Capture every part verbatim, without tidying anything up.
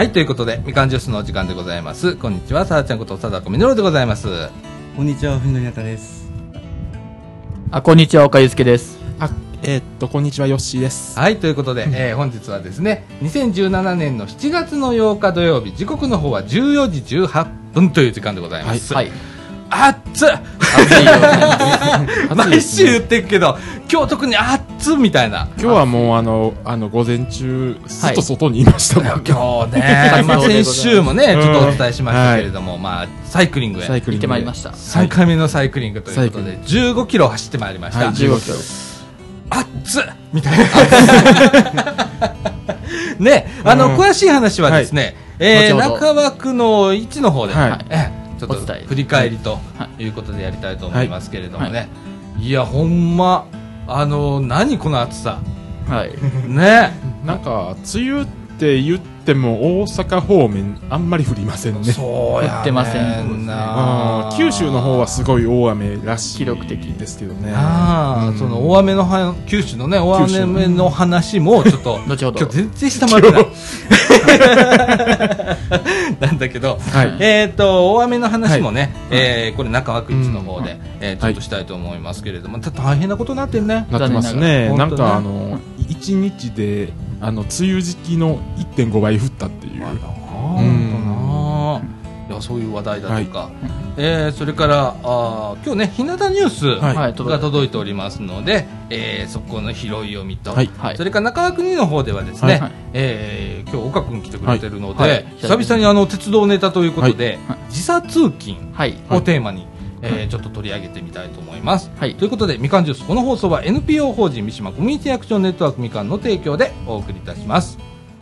はい、ということでみかんジュースのお時間でございます。こんにちは、さだちゃんこと貞子みのるでございます。 こんにちは、ふみのりなたです。 あ、こんにちは、岡祐介です。 あ、えー、っとこんにちは、よっしーです。 はい、ということで、えー、本日はですねにせんじゅうななねんのしちがつのようか土曜日、時刻の方はじゅうよじじゅうはっぷんという時間でございます。 はい、はい、 暑っ暑いよね毎週言ってるけど今日特に暑っみたいな。 今日はもうあのあの午前中ずっと外にいましたもん、 はい、今日ね、まあ、先週もねちょっとお伝えしましたけれども、うん、まあサイクリングへ行ってまいりました。 さんかいめのサイクリングということでじゅうごキロ走ってまいりました。 はい、じゅうごキロ暑っみたいなね、あの、うん、詳しい話はですね、はい、えー、中枠のいちの方で、はい、えちょっと振り返りということでやりたいと思いますけれどもね、はいはい、いやほんまあの何この暑さ、 はいね、 なんか梅雨って言っても大阪方面あんまり降りませんね。 そうやね、 降ってませんな。九州の方はすごい大雨らしい記録的ですけどね。 あ、うん、その大雨のは九州のね大雨の話もちょっと後ほど今日全然下回ってないなんだけど、はい、えっと大雨の話もね、はい、えー、これ中枠いちの方で、うん、えー、ちょっとしたいと思いますけれども、はい、大変なことになってるね。 なってますね。なんかあのいちにちであの梅雨時期の いってんご 倍降ったっていう。 うん、いやそういう話題だとか、はい、えー、それからあ今日ね日向ニュース、はい、が届いておりますので、えー、そこの拾い読みと、はい、それから中枠にの方ではですね、はい、えー、今日岡君来てくれてるので、はいはい、久々にあの鉄道ネタということで、はい、時差通勤をテーマに、はい、えー、ちょっと取り上げてみたいと思います、はい、ということでみかんジュース、この放送は エヌピーオー 法人三島コミュニティアクションネットワークみかんの提供でお送りいたします。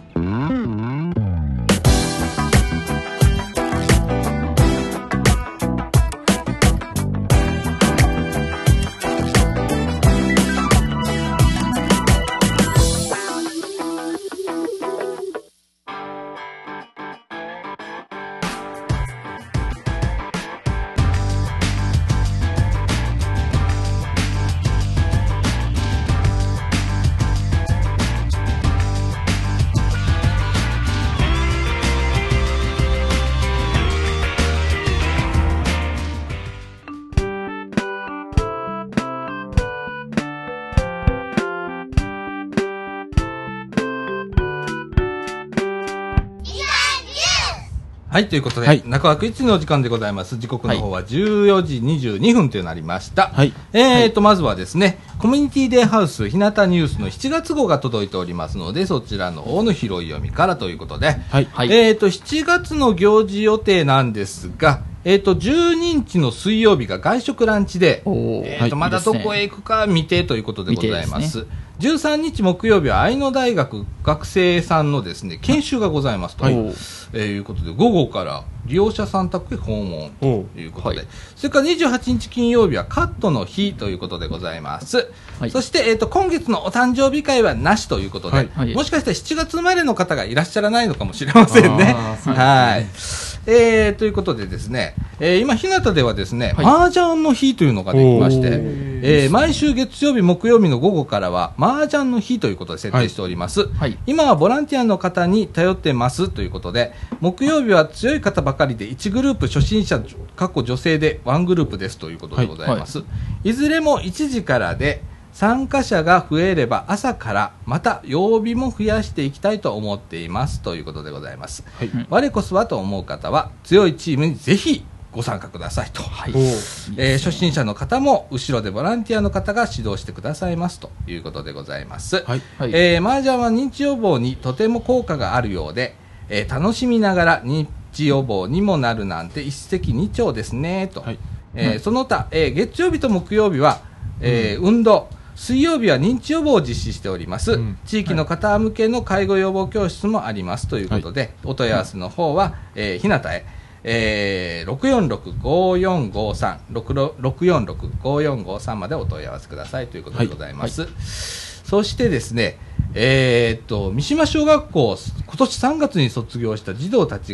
はい、ということで、はい、中枠いちの時間でございます。時刻の方はじゅうよじにじゅうにふんとなりました。はい、えーと、まずはですね、コミュニティデイハウス日向ニュースのしちがつごうが届いておりますので、そちらの方の拾い読みからということで、はい、えーと、しちがつの行事予定なんですが、えーと、じゅうににちの水曜日が外食ランチで、えーと、まだどこへ行くか未定ということでございます。じゅうさんにち木曜日は愛野大学学生さんのですね研修がございますと、はい、えー、いうことで午後から利用者さん宅へ訪問ということで、はい、それからにじゅうはちにち金曜日はカットの日ということでございます、はい、そして、えーと、今月のお誕生日会はなしということで、はい、もしかしたらしちがつ生まれの方がいらっしゃらないのかもしれませんね。はい、えー、ということでですね、えー、今日向ではですね、はい、麻雀の日というのができまして、えー、毎週月曜日木曜日の午後からは麻雀の日ということで設定しております、はい、今はボランティアの方に頼ってますということで、木曜日は強い方ばかりでいちグループ初心者過去女性でワングループですということでございます、はいはい、いずれもいちじからで参加者が増えれば朝からまた曜日も増やしていきたいと思っていますということでございます、はい、我こそはと思う方は強いチームにぜひご参加くださいと、はい、えー、初心者の方も後ろでボランティアの方が指導してくださいますということでございます、はい、えー、麻雀は認知予防にとても効果があるようで、えー、楽しみながら認知予防にもなるなんて一石二鳥ですねと、はい、えーはい、その他、えー、月曜日と木曜日は、えーうん、運動、水曜日は認知予防を実施しております、うん、地域の方向けの介護予防教室もありますということで、はい、お問い合わせの方は、えー、日向へ、えー、ろくよんろくごよんごさん ろくよんろくごよんごさんまでお問い合わせくださいということでございます、はいはい、そしてですね、えー、っと三島小学校今年さんがつに卒業した児童たちが日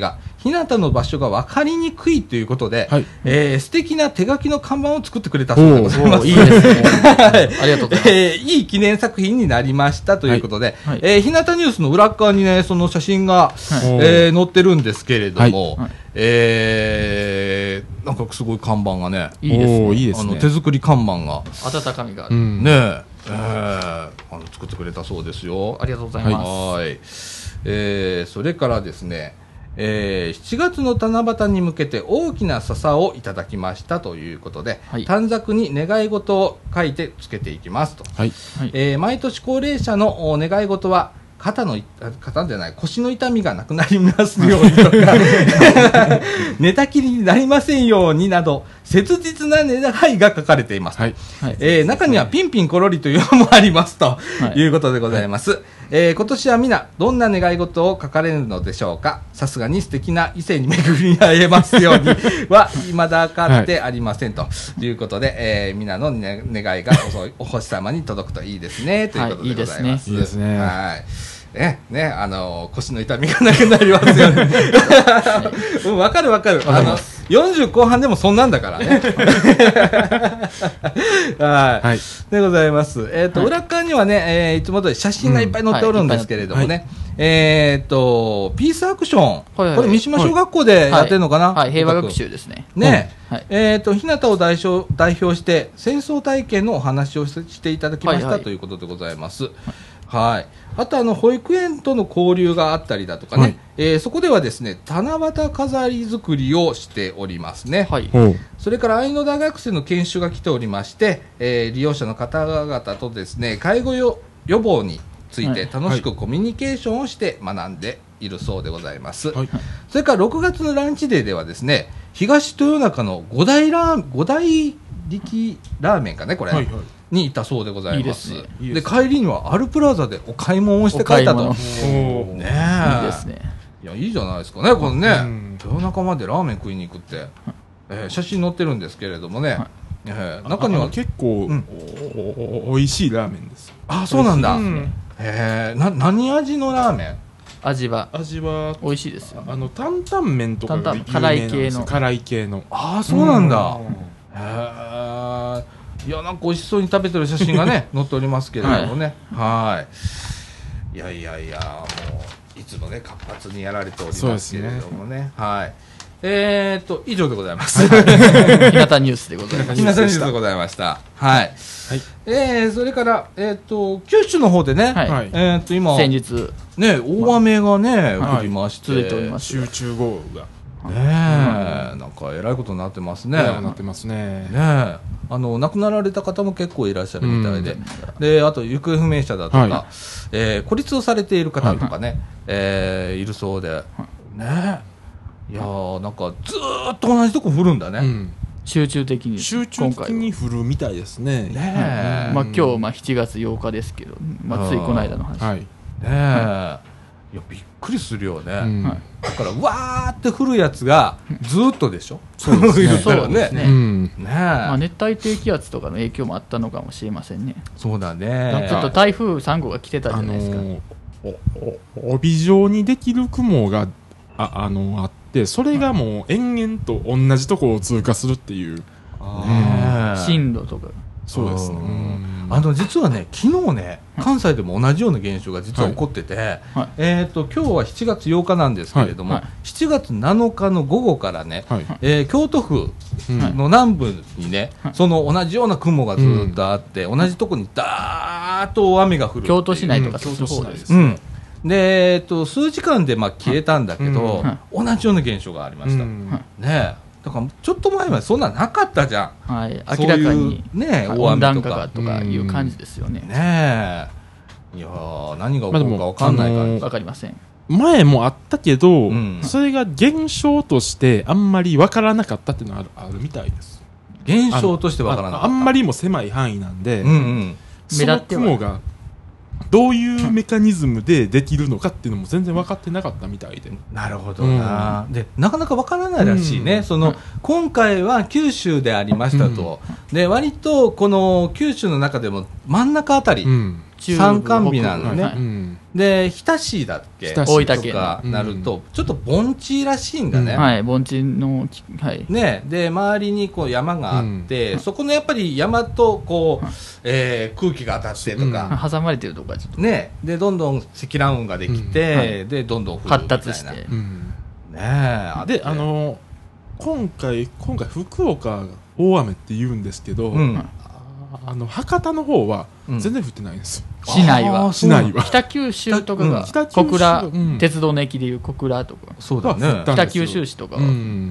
日向の場所が分かりにくいということで、はい、えー、素敵な手書きの看板を作ってくれたそうでございます。 いいですね。ありがとうございます。 えー、いい記念作品になりましたということで、はい、えー、日向ニュースの裏側にね、その写真が、はい、えー、載ってるんですけれども、はい、えー、なんかすごい看板がね、 いいですね。いいですね。あの手作り看板が。 温かみがある。 うん、ねえ、えー、あの作ってくれたそうですよ。 ありがとうございます。 はい。えー、それからですね、えー、しちがつの七夕に向けて大きな笹をいただきましたということで、はい、短冊に願い事を書いてつけていきますと、はい、えー、毎年高齢者の願い事は肩の肩じゃない腰の痛みがなくなりますようにとか寝たきりになりませんようになど切実な願いが書かれています、はい、えー、中にはピンピンコロリというのもありますということでございます、はい、えー、今年は皆どんな願い事を書かれるのでしょうか。さすがに素敵な異性に巡り会えますようには未だかってありません、はい、ということで、えー、皆の、ね、願いが お, お星様に届くといいですねということでございます。 はい、いいですね。 はい、ねね、あの腰の痛みがなくなりますよね。うん、わかるわかる。あのよんじゅう後半でもそんなんだからね。はい、はい、でございます。えっ、ー、と、はい、裏側にはね、えー、いつも通り写真がいっぱい載っておるんですけれどもね、うん、はい、えっ、ー、とピースアクション、はいはい、これ三島小学校でやってるのかな。 はい、はい、平和学習ですね。 ね、はい、えっ、ー、と日向を代表代表して戦争体験のお話をしていただきました、はいはい、ということでございます。はいはい、あとあの保育園との交流があったりだとかね、はい、えー、そこではですね七夕飾り作りをしておりますね、はい、それから愛の大学生の研修が来ておりまして、えー、利用者の方々とですね介護予防について楽しくコミュニケーションをして学んでいるそうでございます、はい、それからろくがつのランチデーではですね東豊中の五大ラー五大力ラーメンかねこれ、はいはい、にいたそうでございます。いいですね。いいですね。で帰りにはアルプラザでお買い物をして帰ったと。ねえ、いいですね。いやいいじゃないですかねこのね、うん、豊中までラーメン食いに行くって、えー、写真載ってるんですけれどもね、はい、えー、中には結構、うん、お, お, おいしいラーメンです。 あ、そうなんだ。うん、えー、な何味のラーメン？ 味は味は美味しいですよ、ね。 あの担々麺とかが有名なんですよ。 辛い系の辛い系の。 ああそうなんだ。へー、いやなんか美味しそうに食べてる写真がね載っておりますけれどもね、はい、いやいやいやもういつもね活発にやられておりますけれども ね, ねはい、えー、っと以上でございます。 日向ニュースでございました。 日向ニュースでございました。はい、はい、えー、それからえー、っと九州の方でね、はい、えー、っと今先日ね大雨がね、まあ、降りまして、 続いております。 集中豪雨がねえ、うん、なんかえらいことになってますね。 なってますね。 ねえ、あの亡くなられた方も結構いらっしゃるみたいで、うん、であと行方不明者だとか、はい、えー、孤立をされている方とかね、はい、えー、いるそうで、はい、ねえ、いやーなんかずーっと同じとこ降るんだね。うん、 集中的に集中的に降るみたいですね。 ねえ、 うん、まあ今日まあしちがつようかですけど、まあ、ついこの間の話。はい、ねえ、 はい、いやびっくりするよね、うん、だからわーって降るやつがずーっとでしょ。 そうですね。そうですね。 うん、ねえ、 まあ、熱帯低気圧とかの影響もあったのかもしれませんね。 そうだね。 ちょっと台風さん号が来てたじゃないですか、あのー、 おお帯状にできる雲が あ, あ, のあってそれがもう延々と同じところを通過するっていう、 あ、ね、進路とか。 そうですね。うん、 あの実はね昨日ね関西でも同じような現象が実は起こってて、はいはい、えー、と今日はしちがつようかなんですけれども、はいはい、しちがつなのかの午後からね、はい、えー、京都府の南部にね、はい、その同じような雲がずっとあって、うん、同じところにダーッと大雨が降る。 京都市内とか、 うん、京都市内です、 ね、うん、で、えー、と数時間でまあ消えたんだけど、はい、同じような現象がありました、うん、ねえ、だからちょっと前までそんななかったじゃん、 はい、明らかにね、 温暖化がとかいう感じですよね。 ねえ、いや何が起こるか分かんないから、まあ、 分かりません。 前もあったけど、うん、それが現象としてあんまり分からなかったっていうのはある、あるみたいです。 現象として分からなかった。 あ, あんまりも狭い範囲なんで、 うんうん、 その雲がどういうメカニズムでできるのかっていうのも全然分かってなかったみたいで。 なるほどな、うん、でなかなか分からないらしいね、うん、その今回は九州でありましたと、うん、で割とこの九州の中でも真ん中あたり、うん、 山間部なのね、 はい、 で日田市だっけ大分県とかなると、うん、ちょっと盆地らしいんだね、 うん、はい盆地の、はい、 ねで周りにこう山があって、うん、そこのやっぱり山とこう、えー、空気が当たってとか、 うん、挟まれてるとかちょっとねでどんどん積乱雲ができて、うんはい、でどんどん降るみたいな発達して、うん、 ねあであの今回今回福岡大雨って言うんですけど、うん、あの博多の方は全然降ってないんですよ、 うん、市内は市内は北九州とかが、うん、小倉、うん、鉄道の駅でいう小倉とかそうだね北九州市とかは、うん、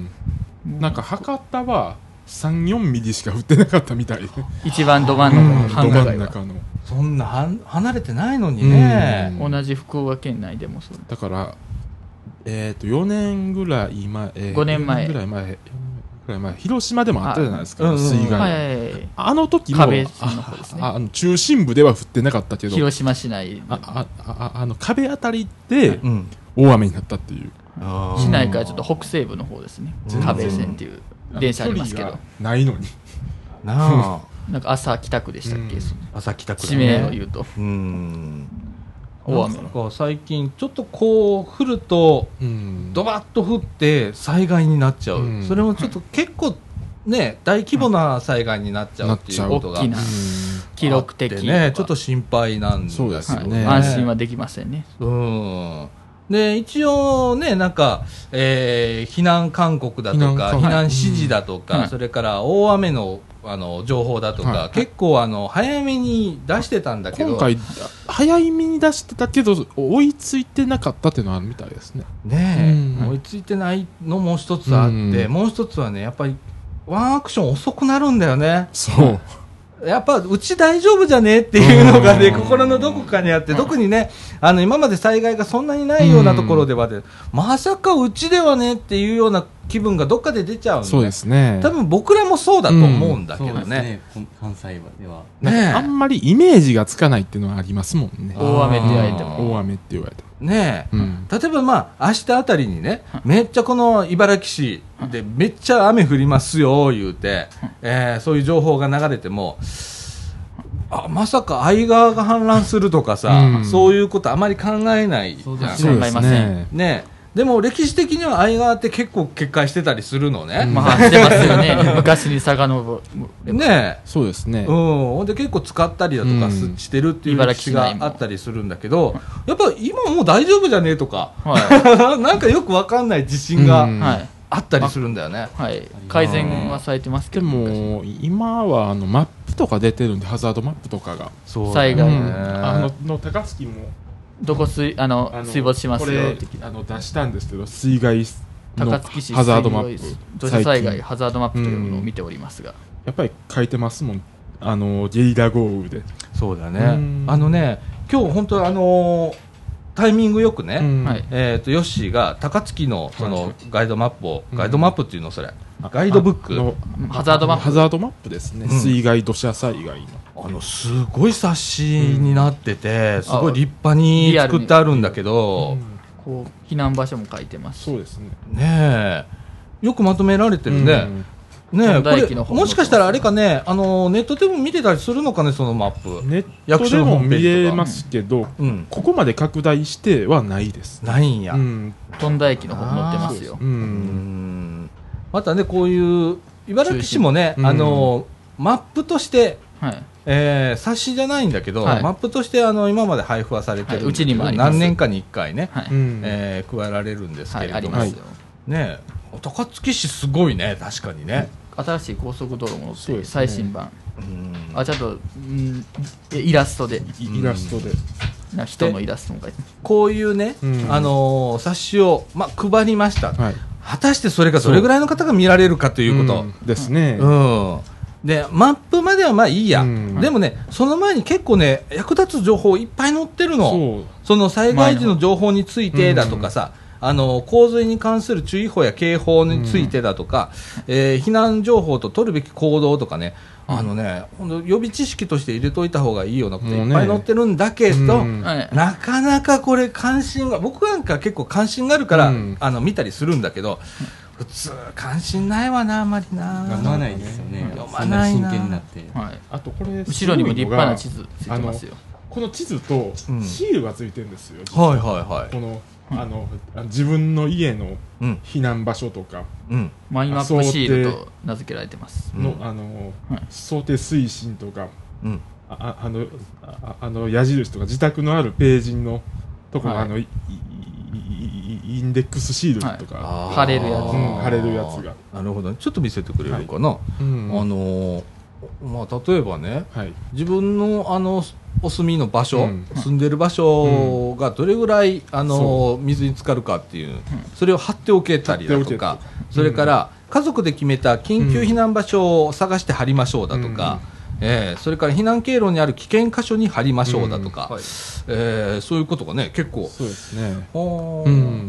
なんか博多はさん、よんミリしか降ってなかったみたいで一番ど真ん中の、 うん、ど真ん中のそんなは離れてないのにね、 うん、同じ福岡県内でもそうだからえー、とよねんぐらい前、えー、 ごねんまえぐらい前ぐらい前広島でもあったじゃないですか、水害、 はいはいはい、 あの時も壁の方ですね、 ああの中心部では降ってなかったけど広島市内ああああの壁あたりで大雨になったっていう、 うん、市内からちょっと北西部の方ですね、壁線っていう電車ありますけどないのになあなんか朝北区でしたっけ、うん、 朝北区、ね、 地名を言うとうん大雨が最近ちょっとこう降るとドバッと降って災害になっちゃう、うん、それもちょっと結構ね大規模な災害になっちゃうっていうことが大きな記録的ねちょっと心配なんですよね、 そうですね、安心はできませんね。 うんで一応ねなんか、えー、避難勧告だとか避難指示だとか、はい、それから大雨のあの情報だとか、はい、結構あの早めに出してたんだけど今回早めに出してたけど追いついてなかったっていうのはあるみたいですね。 ねえ、うん、追いついてないのも一つあって、うん、もう一つはねやっぱりワンアクション遅くなるんだよね。 そうやっぱうち大丈夫じゃねっていうのがね心のどこかにあって、特にねあの今まで災害がそんなにないようなところではでまさかうちではねっていうような気分がどっかで出ちゃうんで、 そうですね、 多分僕らもそうだと思うんだけどね、うん、そうですね関西では、 ね、 あんまりイメージがつかないっていうのはありますもんね。 大雨って言われても大雨って言われてもねえ、うん、例えばまあ明日あたりにねめっちゃこの茨城市でめっちゃ雨降りますよ言うて、えー、そういう情報が流れてもあまさか相川が氾濫するとかさ、うん、そういうことあまり考えないじゃん。 考えませんね。でも歴史的には相川って結構決壊してたりするのね、 うん、まあしてますよね昔に遡るね。 そうですね、 うん、で結構使ったりだとかしてるっていう歴史があったりするんだけど、やっぱ今もう大丈夫じゃねえとか、はい、なんかよくわかんない自信が、うんはいあったりするんだよね、 はい、改善はされてますけど、 でも今はあのマップとか出てるんでハザードマップとかがそう災害、うん、 あのの高槻もどこ水あのあの水没しますよってあの出したんですけど水害の高槻市ハザードマップ土砂災害ハザードマップというものを見ておりますが、うん、 やっぱり書いてますもんあのゲリラ豪雨で。 そうだねあのね今日本当あのータイミングよくね、うんえー、とヨッシーが高槻 の, そのガイドマップを、うん、ガイドマップっていうのそれガイドブックのハザードマップハザードマップですね、うん、水害土砂災害のあのすごい冊子になってて、うん、すごい立派に作ってあるんだけど、 うん、こう避難場所も書いてますそうですねねえよくまとめられてるね、うんね、これもしかしたらあれかねあのネットでも見てたりするのかねそのマップネットでも見れますけど、うん、ここまで拡大してはないですないんや、うん、 富田駅の方載ってますよ。 うんうんまたねこういう茨城市もねあのマップとして、はいえー、冊子じゃないんだけど、はい、マップとしてあの今まで配布はされてるんですけど、はい、うちにもあります何年かにいっかいね、はいえー、加えられるんですけれども、はい、ありますよね高槻市すごいね確かにね新しい高速道路も載って最新版、うんあちゃんと、うん、イラストでイラストでな人のイラストも書いてこういうね、うんあのー、冊子を、ま、配りました、はい、果たしてそれがどれぐらいの方が見られるかということ、うん、 ですね、 うん、でマップまではまあいいや、うん、でもねその前に結構ね役立つ情報いっぱい載ってるの そ, その災害時の情報についてだとかさ、うんあの洪水に関する注意報や警報についてだとか、うんえー、避難情報と取るべき行動とかね、うん、あのね予備知識として入れといた方がいいようなこといっぱい載ってるんだけど、うん、なかなかこれ関心が僕なんか結構関心があるから、うん、あの見たりするんだけど普通関心ないわなあまりな読まないですよね読まないな真剣になって、 はい、あとこれ後ろにも立派な地図ついてますよ。 この地図とシールがついてるんですよ、 うん、はいはいはい。 このあの自分の家の避難場所とか、 うん、マイマップシールと名付けられてますの、うん、あの、はい、想定推進とか、うん、あ, あのああの矢印とか自宅のあるページのところ、はい、あのインデックスシールとか、 はい、貼れるやつ、 うん、貼れるやつが。 なるほど、ちょっと見せてくれるかな、はい、うん、あのまあ、例えばね、はい、自分のあのお住みの場所、うん、住んでる場所がどれぐらいあの水に浸かるかっていう、うん、それを貼っておけたりだとか、それから家族で決めた緊急避難場所を探して貼りましょうだとか、うん、えー、それから避難経路にある危険箇所に貼りましょうだとか、うん、はい、えー、そういうことがね結構そうですね、 うん、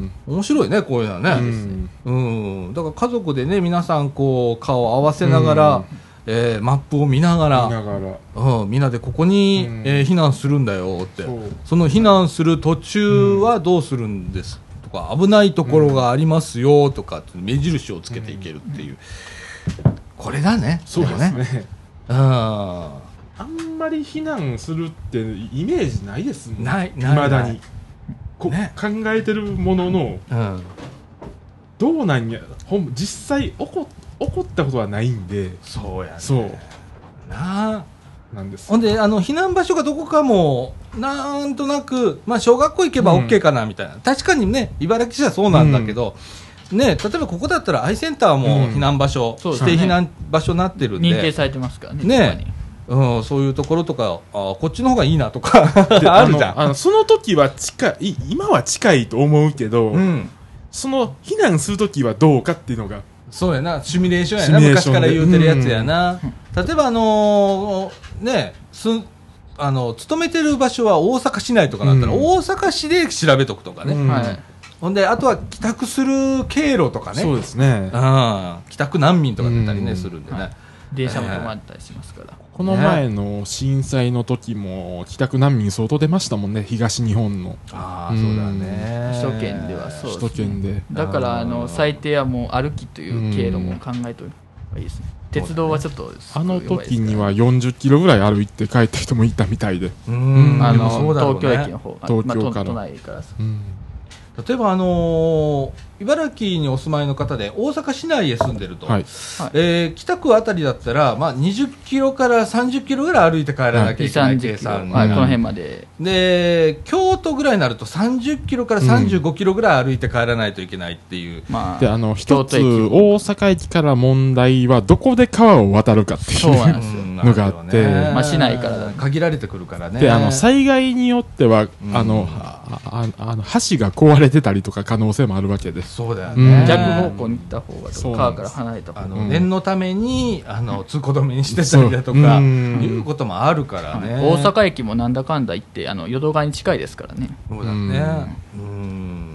面白いねこういうのはね、うんうん、だから家族でね皆さんこう顔を合わせながら、うん、えー、マップを見ながら、見ながら、うん、みんなでここに、うん、えー、避難するんだよって、 そ, その避難する途中はどうするんです、うん、とか危ないところがありますよとかって目印をつけていけるっていう、うん、これだね。 そうですね、うん、あんまり避難するってイメージないですもん。 ないない未だにこ、ね、考えてるものの、うん、どうなんやほん実際起こ起こったことはないんで。 そうやね。 そうなあなんです。 ほんであの避難場所がどこかもなんとなく、まあ、小学校行けば OK かなみたいな、うん、確かにね茨城市はそうなんだけど、うん、ね、例えばここだったらアイセンターも避難場所、うん、指定避難場所になってるんで、 認定されてますからね。 ね、うん、そういうところとか、あこっちの方がいいなとかあるじゃん。 あのあのその時は近い、今は近いと思うけど、うん、その避難する時はどうかっていうのが。 そうやな、シミュレーションやな、昔から言うてるやつやな、うん、例えばあのー、ねすあの勤めてる場所は大阪市内とかだったら、うん、大阪市で調べとくとかね、うん、はい、ほんであとは帰宅する経路とかね、 そうですね、 うん、帰宅難民とかだったりね、うん、するんでね、はい、 電車も止まったりしますから、 この前の震災の時も帰宅難民相当出ましたもんね、東日本の。 ああ、そうだね、 首都圏ではそうですね、 首都圏でだからあの最低はもう歩きという経路も考えといた方がいいですね。鉄道はちょっと、ね、 あの時にはよんじゅっキロぐらい歩いて帰った人もいたみたいで、 うん、あの東京駅の方、 東京から、 まあ、都内から、 うん、例えば、あのー、茨城にお住まいの方で大阪市内へ住んでると、はい、えー、北区あたりだったら、まあ、にじゅっキロからさんじゅっキロぐらい歩いて帰らなきゃいけない計算、 はい、この辺までで、京都ぐらいになるとさんじゅっキロからさんじゅうごキロぐらい歩いて帰らないといけないっていう、 うん、まあ、であの一つ大阪駅から問題はどこで川を渡るかっていうそうなんですよのがあって、 まあ、市内からだ限られてくるからね。 であの災害によっては、うん、あのあああの橋が壊れてたりとか可能性もあるわけで、 そうだよね、 うん、逆方向に行った方がとか川から離れた方が、 あの念のためにあの通行止めにしてたりだとかいうこともあるからね、 大阪駅もなんだかんだ行ってあの淀川に近いですからね。 そうだね、うん、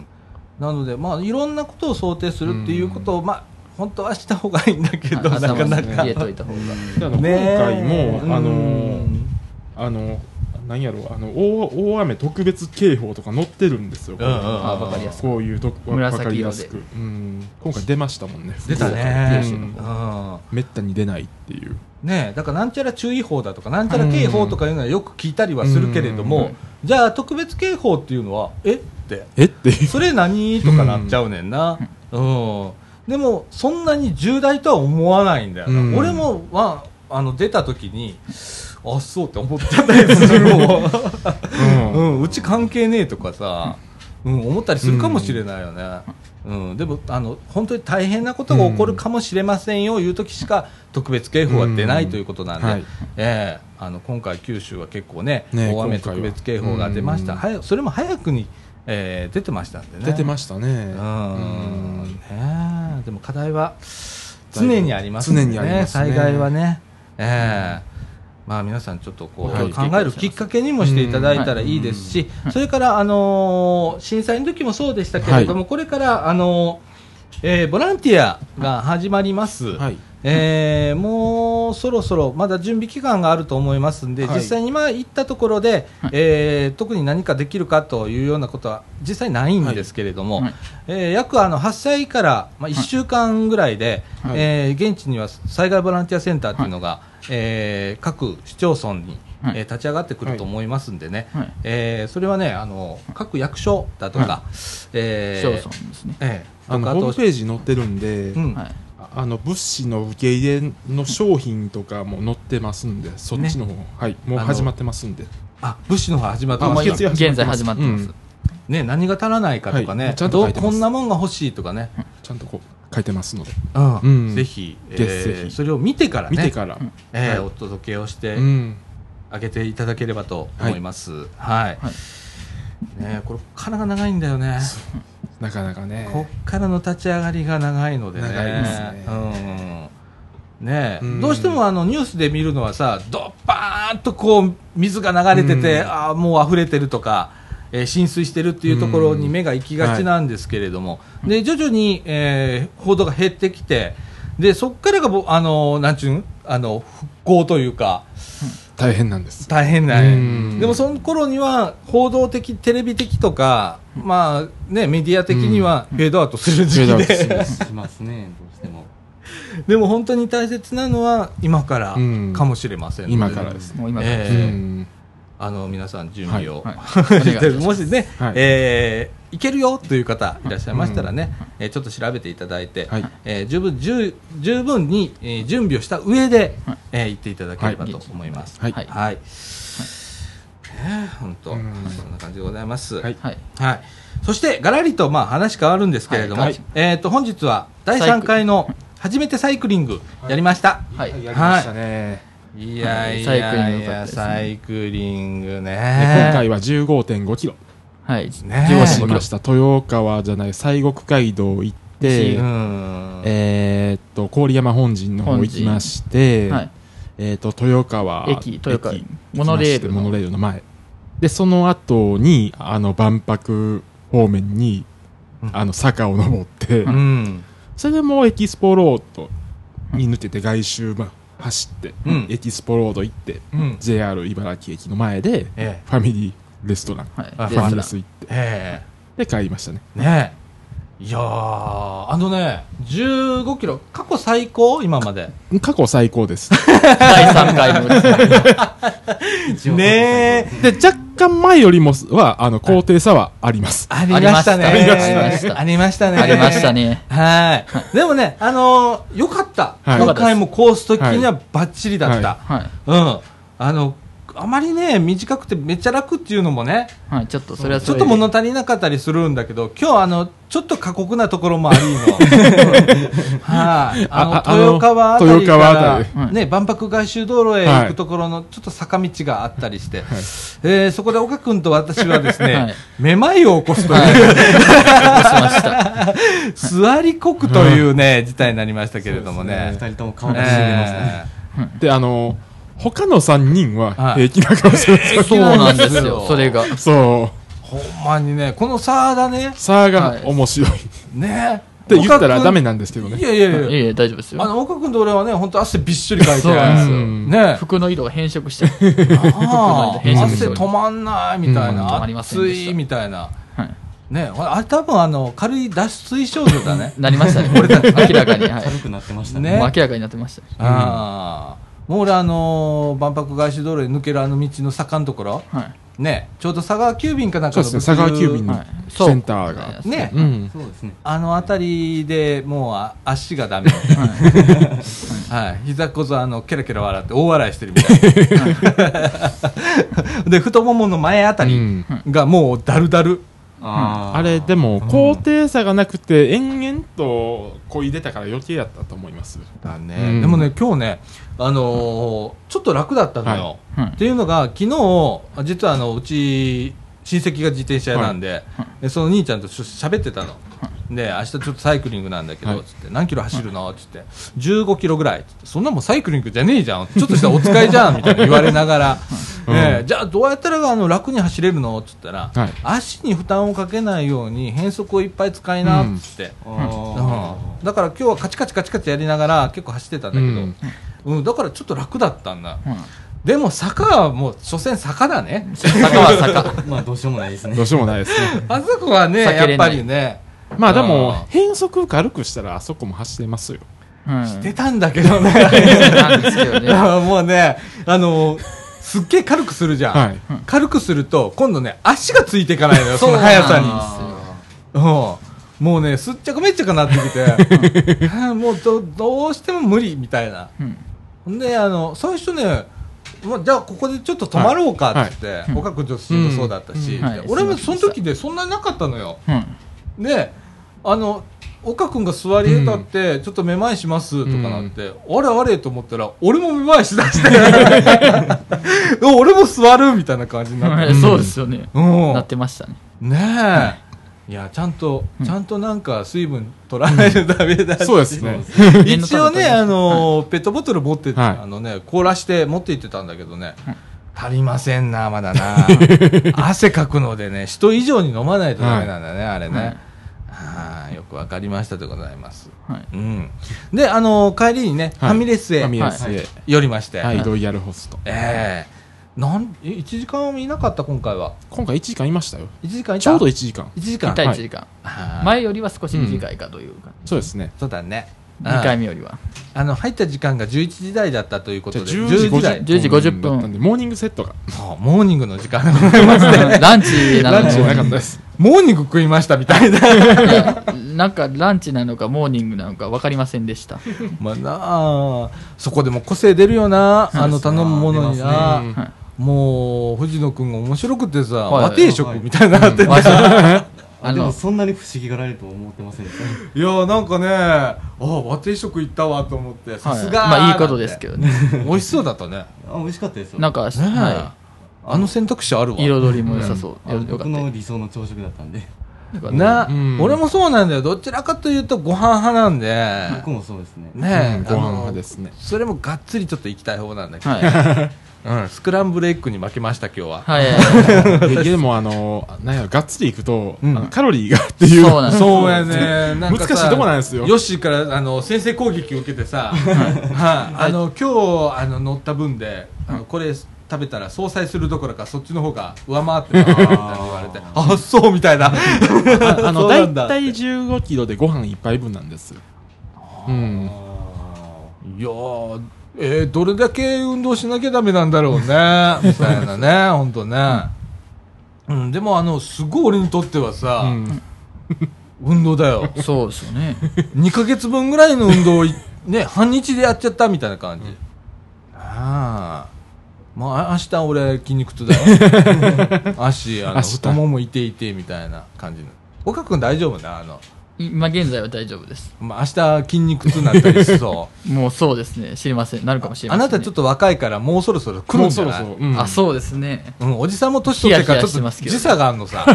なので、まあ、いろんなことを想定するっていうことを、まあ本当はした方がいいんだけど、なかなか入れといた方が、 今回もあのあの何やろう、あの 大, 大雨特別警報とか載ってるんですよ、 うんうん、あ分かりやすく、 こういうと紫色で、 うん、今回出ましたもんね、 出たね、うんうん、めったに出ないっていうね、だからなんちゃら注意報だとかなんちゃら警報とかいうのはよく聞いたりはするけれども、うん、じゃあ特別警報っていうのはえってえってそれ何とかなっちゃうねんな、うんうん、でもそんなに重大とは思わないんだよな、うん、俺も、まあ、あの出た時にあそうって思ってたりするもん、うんうん、うち関係ねえとかさ、うん、思ったりするかもしれないよね、うんうん、でもあの本当に大変なことが起こるかもしれませんよ、うん、いう時しか特別警報は出ないということなんで、うんはい、えー、あの今回九州は結構 ね, ね大雨特別警報が出ました、うん、それも早くに、えー、出てましたんでね、 出てましたね、うんうんね、でも課題は常にありますね、 常にありますね、 災害はね、えーまあ、皆さんちょっとこう、はい、考えるきっかけにもしていただいたらいいですし、うんはい、それから、あのー、震災の時もそうでしたけれども、はい、これから、あのーえー、ボランティアが始まります、はい、えー、もうそろそろまだ準備期間があると思いますので、はい、実際に今行ったところで、はい、えー、特に何かできるかというようなことは実際ないんですけれども、はいはい、えー、約あのはっさいから、まあ、いっしゅうかんぐらいで、はい、えー、現地には災害ボランティアセンターというのが、はい、えー、各市町村に、 はい、えー、立ち上がってくると思いますんでね、はい、えー、それはねあの各役所だとか、はい、えー、 市町村ですね、 えー、あのホームページ載ってるんで、うん、はい、あの物資の受け入れの商品とかも載ってますんで、そっちの方、ね、はい、もう始まってますんで、 あ、物資の方始まってます。 現在始まってます。うん、 ね、何が足らないかとかね、はい、ちゃんと書いてます。どうこんなもんが欲しいとかね、 ちゃんとこう書いてますので、 うんうん、ぜひ、えー、ぜひそれを見てからね、 見てから、 えーはい、お届けをしてあげていただければと思います。はい。はいはい、ね、これからが長いんだよね。 なかなかね。 こっからの立ち上がりが長いのでね。 長いですね。 うん、ね、うん、どうしてもあのニュースで見るのはさ、ドッパーンとこう水が流れてて、うん、ああもう溢れてるとか、えー、浸水してるっていうところに目が行きがちなんですけれども、はい、で徐々に、えー、報道が減ってきて、でそこからがぼあのなんちゅうんあの復興というか。 大変なんです。 大変だね。でもその頃には報道的、テレビ的とか、まあね、メディア的にはフェードアウトする時期で、 うん、しますね、どうしても。 でも本当に大切なのは今からかもしれませんので、 今からです。 もう今からです、えー、 あの皆さん準備を、はいはい、もしね、はい、えーいけるよという方いらっしゃいましたらね、うん、えー、ちょっと調べていただいて、はい、えー、十分十十分に、えー、準備をした上で、はい、えー、行っていただければと思います。はい、はいはい、本当、そんな感じでございます。はい、はい、そしてガラリとまあ話変わるんですけれども、はい、えっ、ー、と本日はだいさんかいの初めてサイクリングやりました。 はい、はい、やりましたね。 いやいやいや、サイクリングね。 今回は じゅうごてんごキロ。 はい、 ね、乗しました。豊川じゃない西国街道行って、うん、えー、っと郡山本陣の方行きまして、はい、えー、っと豊川駅、豊川モノレールモノレールの前で、その後にあの万博方面に、うん、あの坂を登って、うん、それでもうエキスポロードに抜けて外周ま走って、うん、エキスポロード行って、うん、ジェイアール 茨城駅の前で、ええ、ファミリーレストラン、はい、ファミレス行って、えー、で帰りましたね。 ねえ、いやー、あのね、じゅうごキロ、過去最高、今まで。 過去最高です。 だいさんかいのですね。 ねえ。で、若干前よりもは、あの、高低差はあります。 ありましたね。ありましたね。ありましたね。 ありましたね。 はい。でもね、あのー、よかった。はい、今回もコース的にはバッチリだった。はい。うん。あの、あまりね短くてめっちゃ楽っていうのもね、 はい、ちょっとそれはちょっと物足りなかったりするんだけど、今日あのちょっと過酷なところもありのはい、あの豊川あたりからね、万博外周道路へ行くところのちょっと坂道があったりして、はい、えー、そこで岡君と私はですね、はい、めまいを起こすという、はい、座りこくというね、はい、事態になりましたけれどもね、 ふたりとも顔が死んでますね。 えー、で、あの他のさんにんは平気なかもしれません。 そうなんですよ、それが。 そう。 ほんまにね、この差がね。 差が面白い。はい、ねって言ったらダメなんですけどね。 いやいやいや、 いやいや大丈夫ですよ。 あの、岡君と俺はね、本当汗びっしょりかいて。 そうなんですよ。ね、服の色が変色してる。 ああ、汗止まんないみたいな。うん、暑いみたいな。はい、ね、あれ多分あの軽い脱水症状だね。 なりましたね。俺たち明らかに、はい、 軽くなってましたね。 もう明らかになってました。 ああ。もう俺あのー、万博外周道路で抜けるあの道の坂のところ、はい、ね、ちょうど佐川急便かなんかのそうですね、佐川急便のセンターが、 はい、ね、 うん、そうですね、 あの辺りでもう足がダメ、はいはい、膝こそあのケラケラ笑って大笑いしてるみたいなで太ももの前あたりがもうダルダル、 あ, あれでも高低差がなくて延々とこいでたから余計やったと思いますだね、うん、でもね今日ね、あのー、ちょっと楽だったのよ、はい、っていうのが昨日実はあのうち親戚が自転車屋なんで、はい、でその兄ちゃんと喋ってたの、はい、で明日ちょっとサイクリングなんだけど、はい、つって何キロ走るのつってじゅうごキロぐらいつってそんなもんサイクリングじゃねえじゃんちょっとしたお使いじゃんみたいな言われながら、うんね、じゃあどうやったらあの楽に走れるのつったら、はい、足に負担をかけないように変速をいっぱい使いなっつって、うんうん、だから今日はカチカチカチカチやりながら結構走ってたんだけど、うんうん、だからちょっと楽だったんだ、うん、でも坂はもう所詮坂だね坂は坂まあどうしようもないですねどうしようもないですねあそこはねやっぱりねまあでも変速軽くしたらあそこも走れますよ、 うん、してたんだけどねなんですけどねもうねあのすっげえ軽くするじゃん、 はい、 軽くすると今度ね足がついていかないのよその速さに。うん、もうねすっちゃかめっちゃかなってきてもう ど, どうしても無理みたいな、うん、であの最初ね、まあ、じゃあここでちょっと止まろうかって言って、はい、岡君ちょっとしんどそうだったし、うんはい、俺もその時でそんなになかったのよ、うん、であの岡君が座りへ立って、うん、ちょっとめまいしますとかなって、うん、あれあれと思ったら俺もめまいしだして俺も座るみたいな感じになって、 うん、そうですよね、うん、なってましたね。 ねえ、いやちゃんと、うん、ちゃんとなんか水分取らないとダメだし、うん、 そうですね一応ねあの、はい、ペットボトル持ってて、はい、あのね凍らして持って行ってたんだけどね、はい、足りませんなまだな汗かくのでね人以上に飲まないとダメなんだね、はい、あれね、はい、はあ、よくわかりましたでございます、はい、うん、であの帰りにね、はい、ファミレスへ、 ファミレスへ、 はい、寄りまして、 はい、ロイヤルホスト、 ええーなんえいちじかんいなかった今回は。 今回いちじかんいましたよ。 いちじかんいたちょうどいちじかんいちじかんいたいちじかん、はい、前よりは少し短いかというか、うん、 そうですね。 そうだね、 にかいめよりはあの入った時間がじゅういちじ台だったということでじゅうじごじゅっぷんだったんでモーニングセットがモーニングの時間でございますねランチなのランチはなかったです。 モーニング食いましたみたいななんかランチなのかモーニングなのか分かりませんでしたまあなあそこでも個性出るよな、あの頼むものにな、もう藤野くんが面白くてさ、はい、和定食みたいになってて、 あでもそんなに不思議がられると思ってませんでした。 いやなんかねあ和定食行ったわと思ってさすが、 はい、まあいいことですけどね美味しそうだったね。 あ美味しかったですよ。 なんか、ねはい、 あの選択肢あるわ。 彩りも良さそう、 うん、僕の理想の朝食だったんでな、うん、俺もそうなんだよ。どちらかというとご飯派なんで。 僕もそうですね。 ね、 うん、ご飯派ですね。 それもがっつりちょっと行きたい方なんだけど、はいうん、スクランブルエッグに負けました今日は。はい。 でもあのなんやがっつりいくと、うん、あのカロリーがっていうそうなんです。そうやね。なんか難しいとこなんですよ。 ヨッシーからあの先制攻撃を受けてさ、はい。あの今日あの乗った分であのこれ食べたら相殺するどころかそっちの方が上回ってるみたいな言われて、あそうみたいな。 あのだいたいじゅうごキロでご飯一杯分なんです。うん。 いやー。えー、どれだけ運動しなきゃダメなんだろうねみたいなね本当ね、うんうん、でもあのすごい俺にとってはさ、うん、運動だよ。 そうですよねにかげつぶんぐらいの運動をね半日でやっちゃったみたいな感じ、うん、ああまあ明日俺筋肉痛だよ足あの太ももいていてみたいな感じの。岡君大丈夫ねあの今現在は大丈夫です。 まあ、明日筋肉痛になったりしそうもうそうですね知りませんなるかもしれません、ね、 あなたちょっと若いからもうそろそろ来るんじゃない？ もうそろそろ、うん、あそうですね、 うん、おじさんも年取ってからちょっと時差があるのさ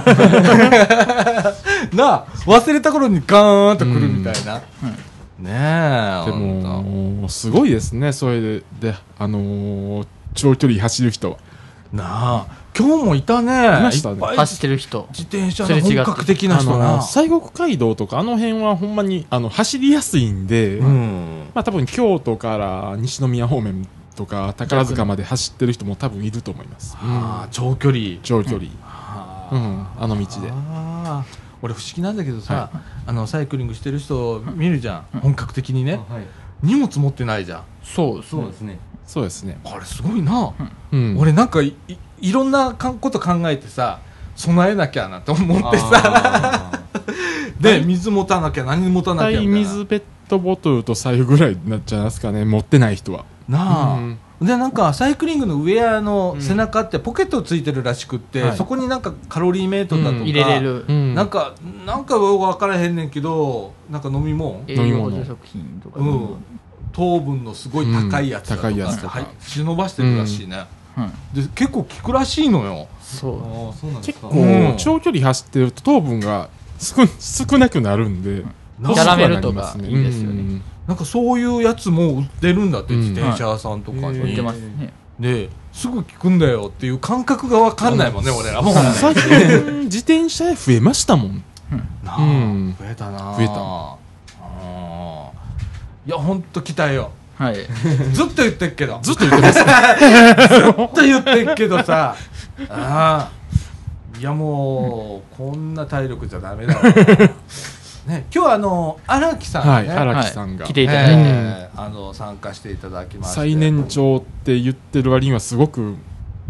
なあ忘れた頃にガーンと来るみたいな、うんうん、ねえでもすごいですねそれで、であのー、長距離走る人なあ今日もいたね。いましたね。 走ってる人。 自転車の本格的な人な。 西国街道とかあの辺はほんまにあの走りやすいんで、うん、まあ多分京都から西宮方面とか宝塚まで走ってる人も多分いると思います。 うん、長距離。 長距離。うん、うん、あの道で。 あ俺不思議なんだけどさ、はい、あのサイクリングしてる人見るじゃん。うん、本格的にね、はい。荷物持ってないじゃん。 そうそうですね。 そうですね。 あれすごいな。うん、俺なんかいいろんなこと考えてさ備えなきゃなと思ってさで水持たなきゃ何持たなきゃみたいな。 水ペットボトルと財布ぐらいになっちゃいますかね持ってない人はなあ、うん、でなんかサイクリングのウェアの背中ってポケットついてるらしくって、うん、そこになんかカロリーメイトだとか、うん、 入れれる、 うん、なんかなんか分からへんねんけどなんか飲み物栄養補助食品とか、うん、 糖分のすごい高いやつだとか、うん、高いやつとか忍ばしてるらしいね、うんうん、で結構効くらしいのよ。 そう、そうなんですか。 結構長距離走ってると糖分が 少, 少なくなるんで、 キャラメルとかいいですよね、うん、 なんかそういうやつも売ってるんだって、うん、自転車屋さんとかに、 売ってますね。 ですぐ効くんだよっていう感覚が分かんないもんね俺らもうね最近自転車増えましたもん、うん、 なあ、うん、増えたな増えたあいやほんと期待よ。 はい、 ずっと言ってるけどずっと言ってますずっと言ってるけどさあいやもうこんな体力じゃダメだわ、ね、今日はあの荒木さんね、 荒、はい、木さんが、 はい、来ていただいて、 えー、あの参加していただきまして最年長って言ってる割にはすごく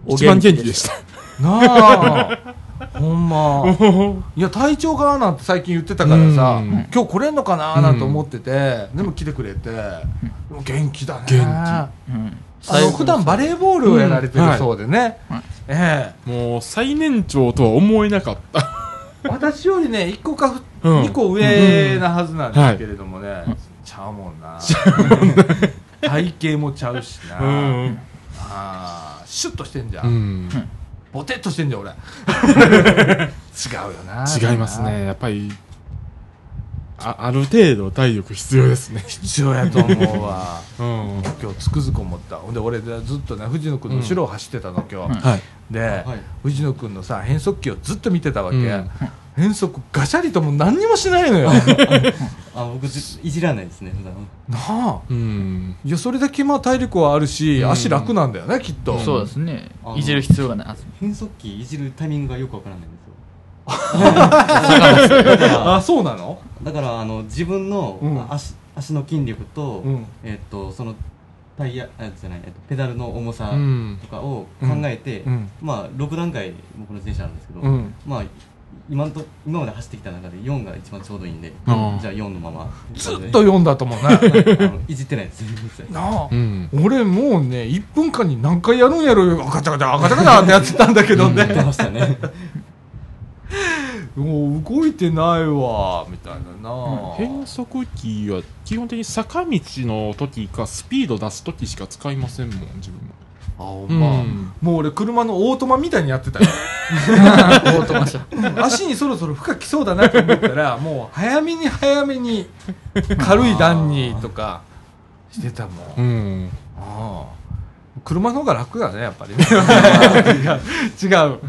一番元気でしたなあほんまいや体調がなんて最近言ってたからさ、今日来れんのかななんて思ってて、でも来てくれて、うん、元気だね。 元気、うん、 あの普段バレーボールをやられてるそうでね、うんはい、ええー、もう最年長とは思えなかった私よりねいっこかにこ上なはずなんですけれどもね、うん、ちゃうもんな体型もちゃうしな、うん、あシュッとしてんじゃん、うんボテッとしてんじゃん俺違うよな。 違いますねやっぱり あ, ある程度体力必要ですね。 必要やと思うわ、うん、今日つくづく思った。ほんで俺ずっとね藤野君の後ろを走ってたの今日、うん、で、はい、藤野君のさ変速機をずっと見てたわけ、うん、変速ガシャリとも何にもしないのよあ僕いじらないですね普段なあ、うん、いやそれだけまあ体力はあるし、うん、足楽なんだよねきっと、 うん、そうですねいじる必要がない。 変速機いじるタイミングがよくわからないんですよあそうなの。 だからあの自分の 足,、うん、足の筋力と、うんえー、っとそのタイヤあじゃない、えっと、ペダルの重さとかを考えて、うん、まあろく段階僕の自転車なんですけど、うん、まあ今と今まで走ってきた中でよんが一番ちょうどいいんで、うん、じゃあよんのままずっとよんだと思うねいじってないですなあ、うん、俺もうねいっぷんかんに何回やるんやろよガチャガチャガチャガチャってやってたんだけどね、うん、やってましたねもう動いてないわみたいなな、うん、 変速機は基本的に坂道の時かスピード出す時しか使いませんもん自分も。 あほんま、うん、もう俺車のオートマみたいにやってたよオートマ車足にそろそろ負荷きそうだなと思ったらもう早めに早めに軽い段にとかしてたもん、うん、あ車の方が楽だねやっぱりね違う違う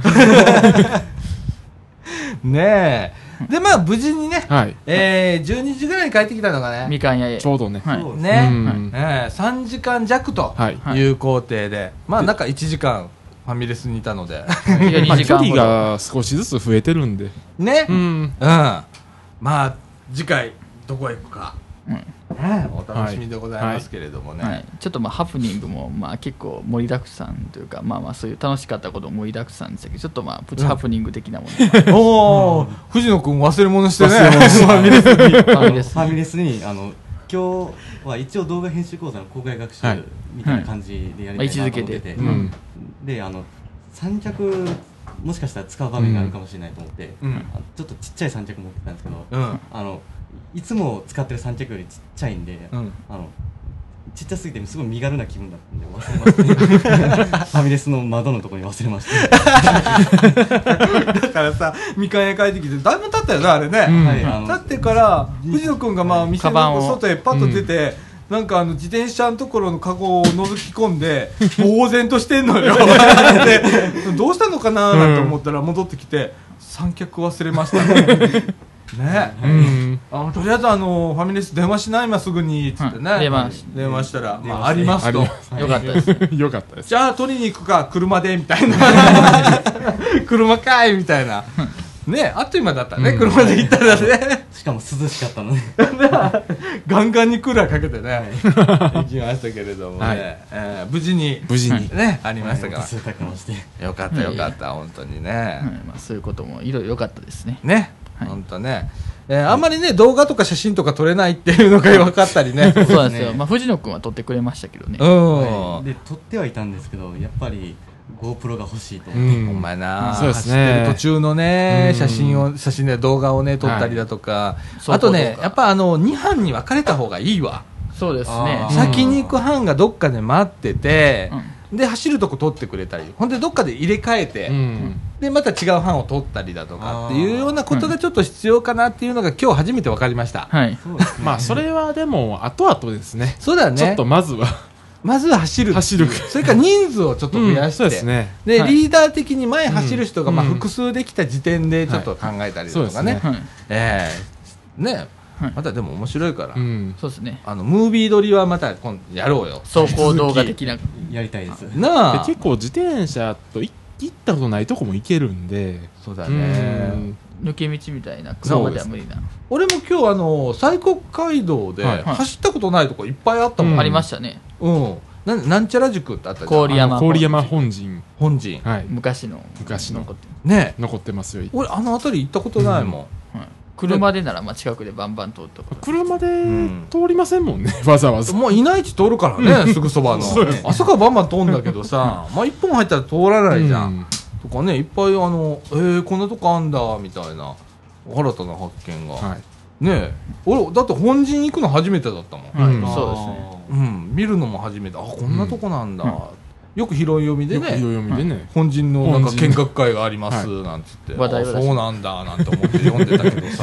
ねえでまあ無事にね、はいえー、じゅうにじぐらいに帰ってきたのがねみかん屋へちょうどね、 はい、 ね、うんえー、さんじかんじゃくという工程で、はい、まあ中いちじかんファミレスにいたのでまあ距離が少しずつ増えてるんでね、うん、うん、まあ次回どこへ行くか、うんお楽しみでございますけれどもね、はいはい、 ちょっとまあハプニングもまあ結構盛りだくさんというかまあまあそういう楽しかったことも盛りだくさんでしたけどちょっとまあプチハプニング的なもの、うん、 おお、うん、藤野君忘れ物してねファミレスにファミレスにファミレスにあの今日は一応動画編集講座の公開学習みたいな感じでやりたいなと思ってて、はいはい、であの三脚もしかしたら使う場面があるかもしれないと思って、うん、ちょっとちっちゃい三脚持ってたんですけど、うん、あのいつも使ってる三脚よりちっちゃいんで、うん、あのちっちゃすぎてすごい身軽な気分だったんで忘れましたファミレスの窓のところに忘れましただからさみかん屋帰ってきてだいぶ経ったよなあれね、うんはい、経ってから藤野君がまあ店の外へパッと出て、うん、なんかあの自転車のところのカゴを覗き込んで呆然としてんのよでどうしたのかななんて思ったら戻ってきて三脚忘れましたねね、うん、あのとりあえずあのファミレス電話しない今すぐにっつってね、うん、電話電話したら、まあ、ありますとよかったですよかったですじゃあ取りに行くか車でみたいな車かいみたいなねあっという間だったね、うん、車で行ったらねしかも涼しかったのねガンガンにクーラーかけてね、はい、行きましたけれどもね、はいえー、無事に無事にねありましたから、 はい、 よかったよかった、はい、本当にね、はいまあ、そういうこともいろいろ良かったですねね本当ね、えー、あんまりね動画とか写真とか撮れないっていうのが分かったりねそうですよ、まあ、藤野君は撮ってくれましたけどね、 うんはい、で撮ってはいたんですけどやっぱり GoPro が欲しいと思って、 うん、お前な、そうですね、走ってる途中のね、うん、写真を写真で動画をね撮ったりだとか、はい、あとねやっぱあのに班に分かれた方がいいわ。 そうですね、 先に行く班がどっかで待ってて、うん、で走るとこ撮ってくれたりほんでどっかで入れ替えて、うんでまた違う班を取ったりだとかっていうようなことがちょっと必要かなっていうのが今日初めて分かりました、 はい、 まあそれはでも後々ですね。 そうだね、 ちょっとまずはまずは走る走るそれから人数をちょっと増やして、うん、そうですね、で、はい、リーダー的に前走る人がまあ複数できた時点でちょっと考えたりだとかね、はい、えー、ねはい、またでも面白いから、うん、 そうですね、 あのムービー撮りはまた今度やろうよ。 走行動画的なやりたいですなあ。 で結構自転車と行ったことないとこも行けるんで。 そうだね、 抜け道みたいな車では無理な。 俺も今日あの西国街道で走ったことないとこいっぱいあったもん、 うん、ありましたね。 うんななんちゃら塾ってあったじゃん。 郡山郡山本陣本陣、 はい、昔の昔の残ってね残ってますよ。 俺あの辺り行ったことないもん、うんはい、車でならまあ近くでバンバン通った車で通りませんもんね、うん、わざわざもういない地通るからねすぐそばのあそこはバンバン通るんだけどさまあ一本入ったら通らないじゃん、うん、とかねいっぱいあのえー、こんなとこあんだみたいな新たな発見が、はい、ねえ俺だって本陣行くの初めてだったもん、 うん、そうですね、 うん、見るのも初めてあこんなとこなんだ、うん、よく拾い読みでね拾い読みでね本陣のなんか見学会がありますなんつって、はい、そうなんだなんて思って読んでたけどさ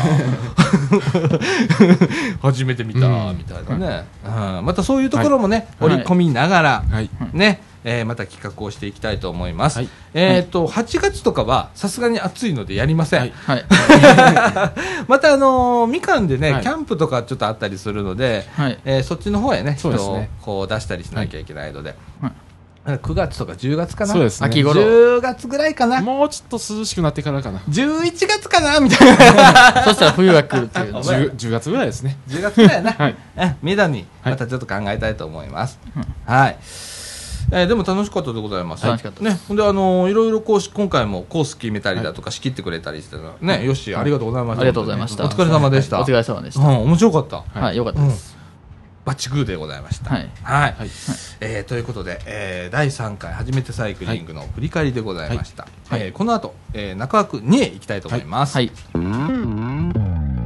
初めて見たみたいなね、うんうん、またそういうところもね、はい、織り込みながら、はい、ねえー、また企画をしていきたいと思います、はい、えーとはちがつとかはさすがに暑いのでやりません、はいはい、またあのー、みかんでね、はい、キャンプとかちょっとあったりするので、はいえー、そっちの方へね人をこう出したりしなきゃいけないので、はい、くがつとかじゅうがつかな、 そうですね、 秋頃じゅうがつぐらいかな、 もうちょっと涼しくなってからかな、 じゅういちがつかなみたいなそしたら冬が来るっていうの 10, じゅうがつぐらいですね、 じゅうがつぐらいやな、はい、めどにまたちょっと考えたいと思います、はい、はいえー、でも楽しかったでございます。 楽しかったです。 ね、であのー、いろいろこう今回もコース決めたりだとか仕切ってくれたりしてたね、はい、よし、はい、ありがとうございました。 ありがとうございました。 お疲れ様でした。 はい、お疲れ様でした。 うん、面白かった。 はい、はい、よかったです。 うん、バッチグーでございました。 はい。 はい。はい、えー、ということで、えー、だいさんかい初めてサイクリングの振り返りでございました。はい。はい、えー、この後、えー、中枠にへ行きたいと思います。はい。はい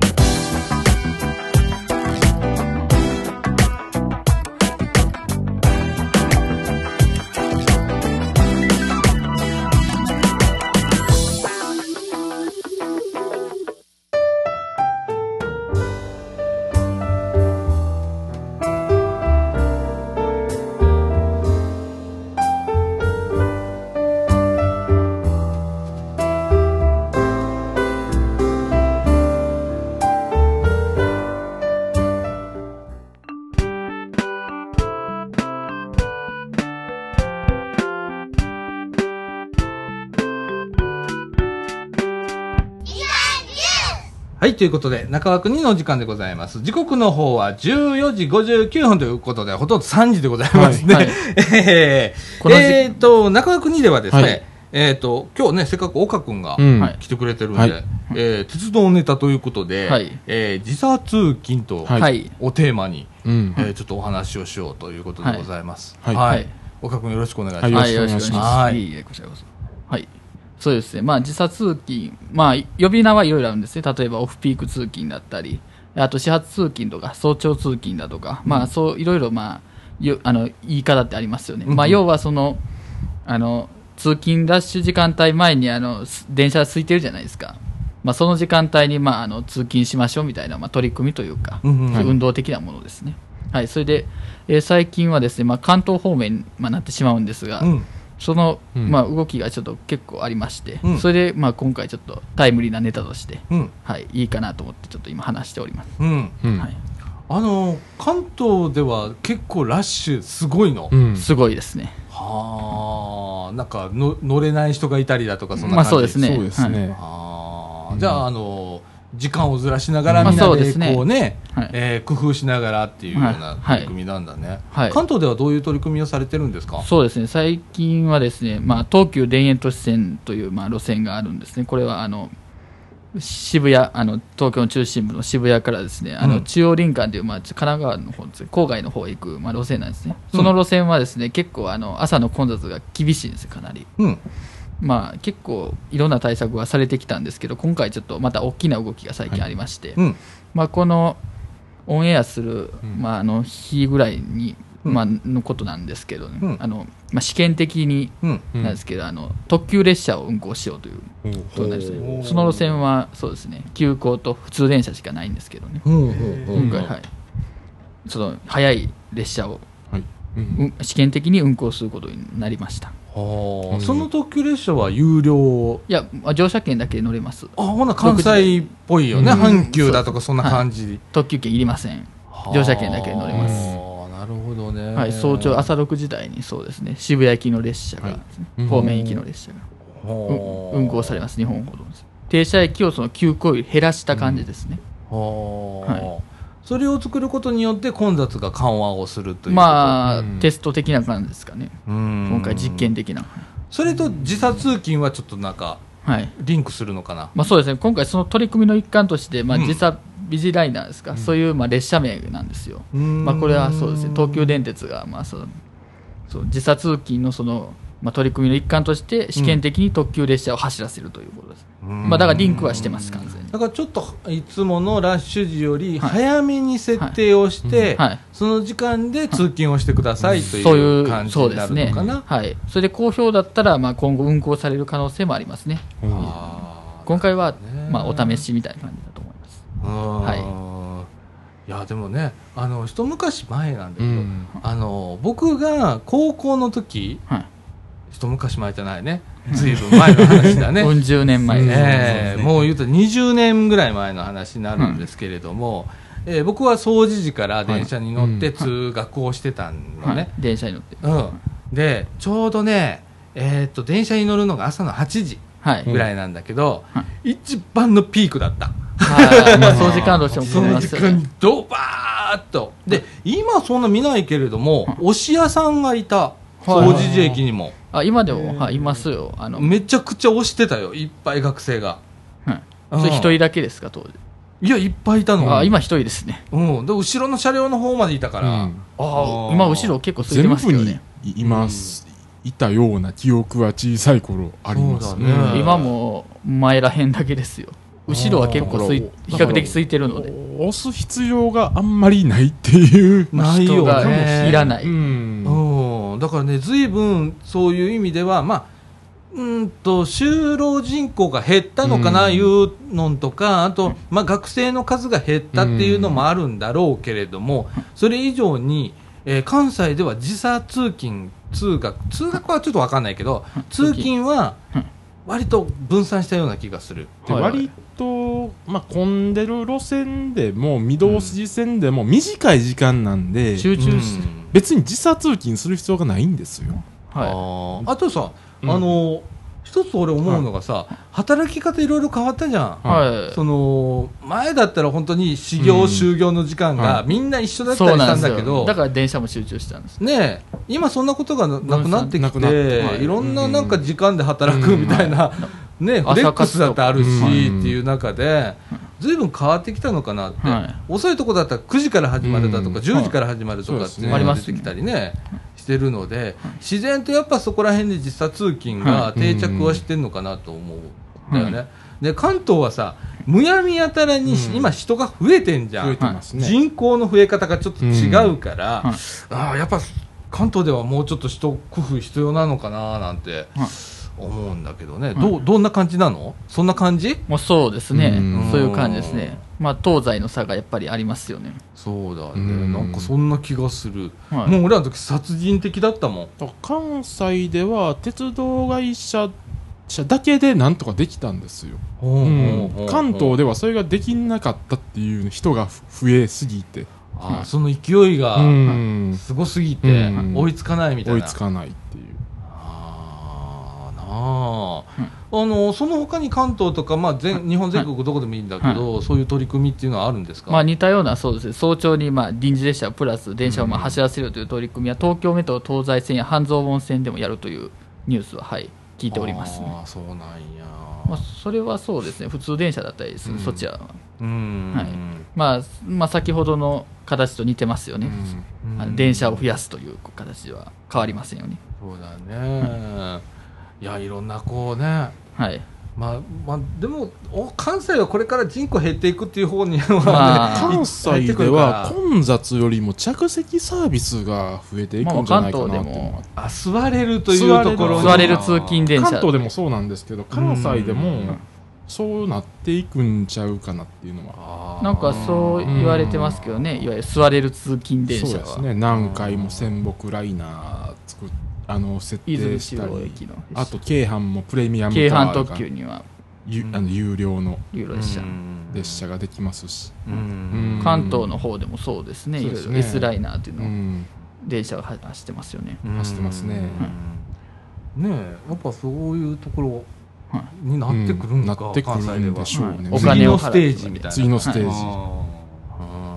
はい、ということで、中枠にの時間でございます。時刻の方はじゅうよじごじゅうきゅうふんということで、ほとんどさんじでございますね。はいはい、えー、えーと、中枠にではですね、はい、えーと、今日ね、せっかく岡くんが来てくれてるんで、はい、えー、鉄道ネタということで、はい、えー、時差通勤と、はい、をテーマに、うん、えー、ちょっとお話をしようということでございます。はい。はいはい、岡くんよろしくお願いします。 はい、よろしくお願いします。はい。いいえ、こちらこそ。はい。そうですね、まあ、時差通勤、まあ、呼び名はいろいろあるんですね、例えばオフピーク通勤だったり、あと始発通勤とか、早朝通勤だとか、うん、まあ、そういろいろ、まあ、よあの言い方ってありますよね、うん、まあ、要はそのあの通勤ラッシュ時間帯前にあの電車が空いてるじゃないですか、まあ、その時間帯に、まあ、あの通勤しましょうみたいな、まあ、取り組みというか、うんうん、運動的なものですね。はい、それで、えー、最近はですね、まあ、関東方面に、まあ、なってしまうんですが、うんその、うんまあ、動きがちょっと結構ありまして、うん、それで、まあ、今回ちょっとタイムリーなネタとして、うんはい、いいかなと思ってちょっと今話しております、うんうんはい、 あの関東では結構ラッシュすごいの、 うん、すごいですね。 はあ、なんかの乗れない人がいたりだとかそんな感じ、 まあ、そうですね。 そうですね。 はあ、じゃあ、あの時間をずらしながらみんなでこうね、まあねえー、工夫しながらっていうような取り組みなんだね、はいはい、関東ではどういう取り組みをされてるんですか？ そうですね、最近はですね、まあ、東急田園都市線という、まあ、路線があるんですね。これはあの渋谷あの東京の中心部の渋谷からですね、あの中央林間という、まあ、神奈川の方です、郊外の方へ行く、まあ、路線なんですね。その路線はですね、結構あの朝の混雑が厳しいんですよ、かなり、うんまあ、結構いろんな対策はされてきたんですけど、今回ちょっとまた大きな動きが最近ありまして、はいうんまあ、このオンエアする、まあ、あの日ぐらいに、まあのことなんですけど、ねうんあのまあ、試験的になんですけど、あの特急列車を運行しようということなんですね。その路線はそうですね、急行と普通電車しかないんですけどね、今回、はい、その速い列車を、はいうん、試験的に運行することになりました。 はあ、その特急列車は有料？ いや、乗車券だけ乗れます。 あ、ほな関西っぽいよね、うん、阪急だとかそんな感じ、はい、 特急券いりません。乗車券だけ乗れます。 なるほどね、 はい、早朝朝ろくじ台にそうですね、渋谷行きの列車が、はい、方面行きの列車が、うん、運行されます。日本ほど停車駅をその急行より減らした感じですね、 うんはそれを作ることによって混雑が緩和をするというまあ、うん、テスト的な感じですかね。今回実験的な。 それと時差通勤はちょっとなんかリンクするのかな。 まあ、そうですね。今回その取り組みの一環として、まあ、時差ビジライナーですか、うん、そういうまあ列車名なんですよ。まあ、これはそうですね。東急電鉄がまあそうそう時差通勤のそのまあ、取り組みの一環として試験的に特急列車を走らせるということです、まあ、だからリンクはしてます完全に。 だからちょっといつものラッシュ時より早めに設定をして、はいはい、その時間で通勤をしてくださいという感じになるのかな。 はい、それで好評だったらまあ今後運行される可能性もありますね。あ今回はまあお試しみたいな感じだと思います。 はい、いやでもねあの一昔前なんだけど、うん、あの僕が高校の時、はい一昔前じゃないね、ずいぶん前の話だね。 よんじゅうねんまえ、 えー、もう言うとにじゅうねんぐらい前の話になるんですけれども、うんえー、僕は総除寺から電車に乗って通学をしてたのね、はいはい、 電車に乗って、 うん、でちょうどね、えー、っと電車に乗るのが朝のはちじぐらいなんだけど、はい、一番のピークだった。 はいまあ、総時間としてもその時間ドバーッとで今そんな見ないけれどもおし屋さんがいた総除寺駅にも。 あ今でも、はい、いますよ。あのめちゃくちゃ押してたよいっぱい学生が、 はい、それ一人だけですか当時。 いやいっぱいいたの。 あ今一人ですね、 うん、で後ろの車両の方までいたから、うん、 ああ今後ろ結構空いてますけどね。 全部にいます、うん、いたような記憶は小さい頃ありますね。 ね今も前らへんだけですよ。後ろは結構すい比較的空いてるので押す必要があんまりないっていうないよねいらない、うんうん、だからね随分そういう意味ではまあうんと就労人口が減ったのかな、うん、いうのとかあと、まあ、学生の数が減ったっていうのもあるんだろうけれども、うん、それ以上に、えー、関西では時差通勤通学通学はちょっと分かんないけど通勤は割と分散したような気がする。 で割と、まあ、混んでる路線でも御堂筋線でも短い時間なんで、うん、 集中して、 うん、別に時差通勤する必要がないんですよ。 はい、あ, あとさ、うん、あの一つ俺思うのがさ、はい、働き方いろいろ変わったじゃん、はい、その前だったら本当に始業、うん、終業の時間がみんな一緒だったりしたんだけど、 だから電車も集中したんですね。今そんなことが な, なくなってきて、はい、いろんななんか時間で働くみたいな、うんね、フレックスだってあるし、うん、っていう中でずいぶん変わってきたのかなって、はい、遅いとこだったらくじから始まるだとか、うん、じゅうじから始まるとかっていうのが出てきたりね、はい、してるので自然とやっぱそこら辺で時差通勤が定着はしてるのかなと思うんだよね、はい、で関東はさむやみやたらに、うん、今人が増えてんじゃん、増えてますね、人口の増え方がちょっと違うから、うんはい、あやっぱ関東ではもうちょっと一工夫必要なのかななんて、はい思うんだけどね、どうどんな感じなの？そんな感じ？ もうそうですね、うそういう感じですね。まあ東西の差がやっぱりありますよね。 そうだね、なんかそんな気がする、はい、もう俺らの時殺人的だったもん。 関西では鉄道会社だけでなんとかできたんですよ、うんうん、関東ではそれができなかったっていう人が増えすぎて、 あ、その勢いがすごすぎて追いつかないみたいな、 追いつかないっていう。 ああのその他に関東とか、まあ、全日本全国どこでもいいんだけど、はい、そういう取り組みっていうのはあるんですか？ まあ、似たようなそうですね、早朝にまあ臨時列車プラス電車をまあ走らせるという取り組みは、うん、東京メトロ東西線や半蔵門線でもやるというニュースは、はい、聞いておりますね。 あそうなんや、 まあ、それはそうですね、普通電車だったりする、うん、そっちは、 うんはいまあまあ、先ほどの形と似てますよね、うん、あの電車を増やすという形では変わりませんよね。 そうだね、うんいやいろんなこうね、 はいまあまあ、でも関西はこれから人口減っていくっていう方には、ねまあ、関西では混雑よりも着席サービスが増えていくんじゃないかなっていうのは、 あ座れるというところに座れる通勤電車、 関東でもそうなんですけど関西でもそうなっていくんちゃうかなっていうのは、 なんかそう言われてますけどね、いわゆる座れる通勤電車はそうですね、何回も仙北ライナー作ってあの設定したり、あと京阪もプレミアム京阪特急にはゆあの有料の有料列車列車ができますし、 うんうん関東の方でもそうですね、いろいろ S ライナーっていうのを電車が走ってますよね。 走ってますね、 うん、ねえやっぱそういうところになってくるんだか、 うん、なってくるんでしょうね、 はい、お金を払う次のステージみたいな、 次のステージ、 は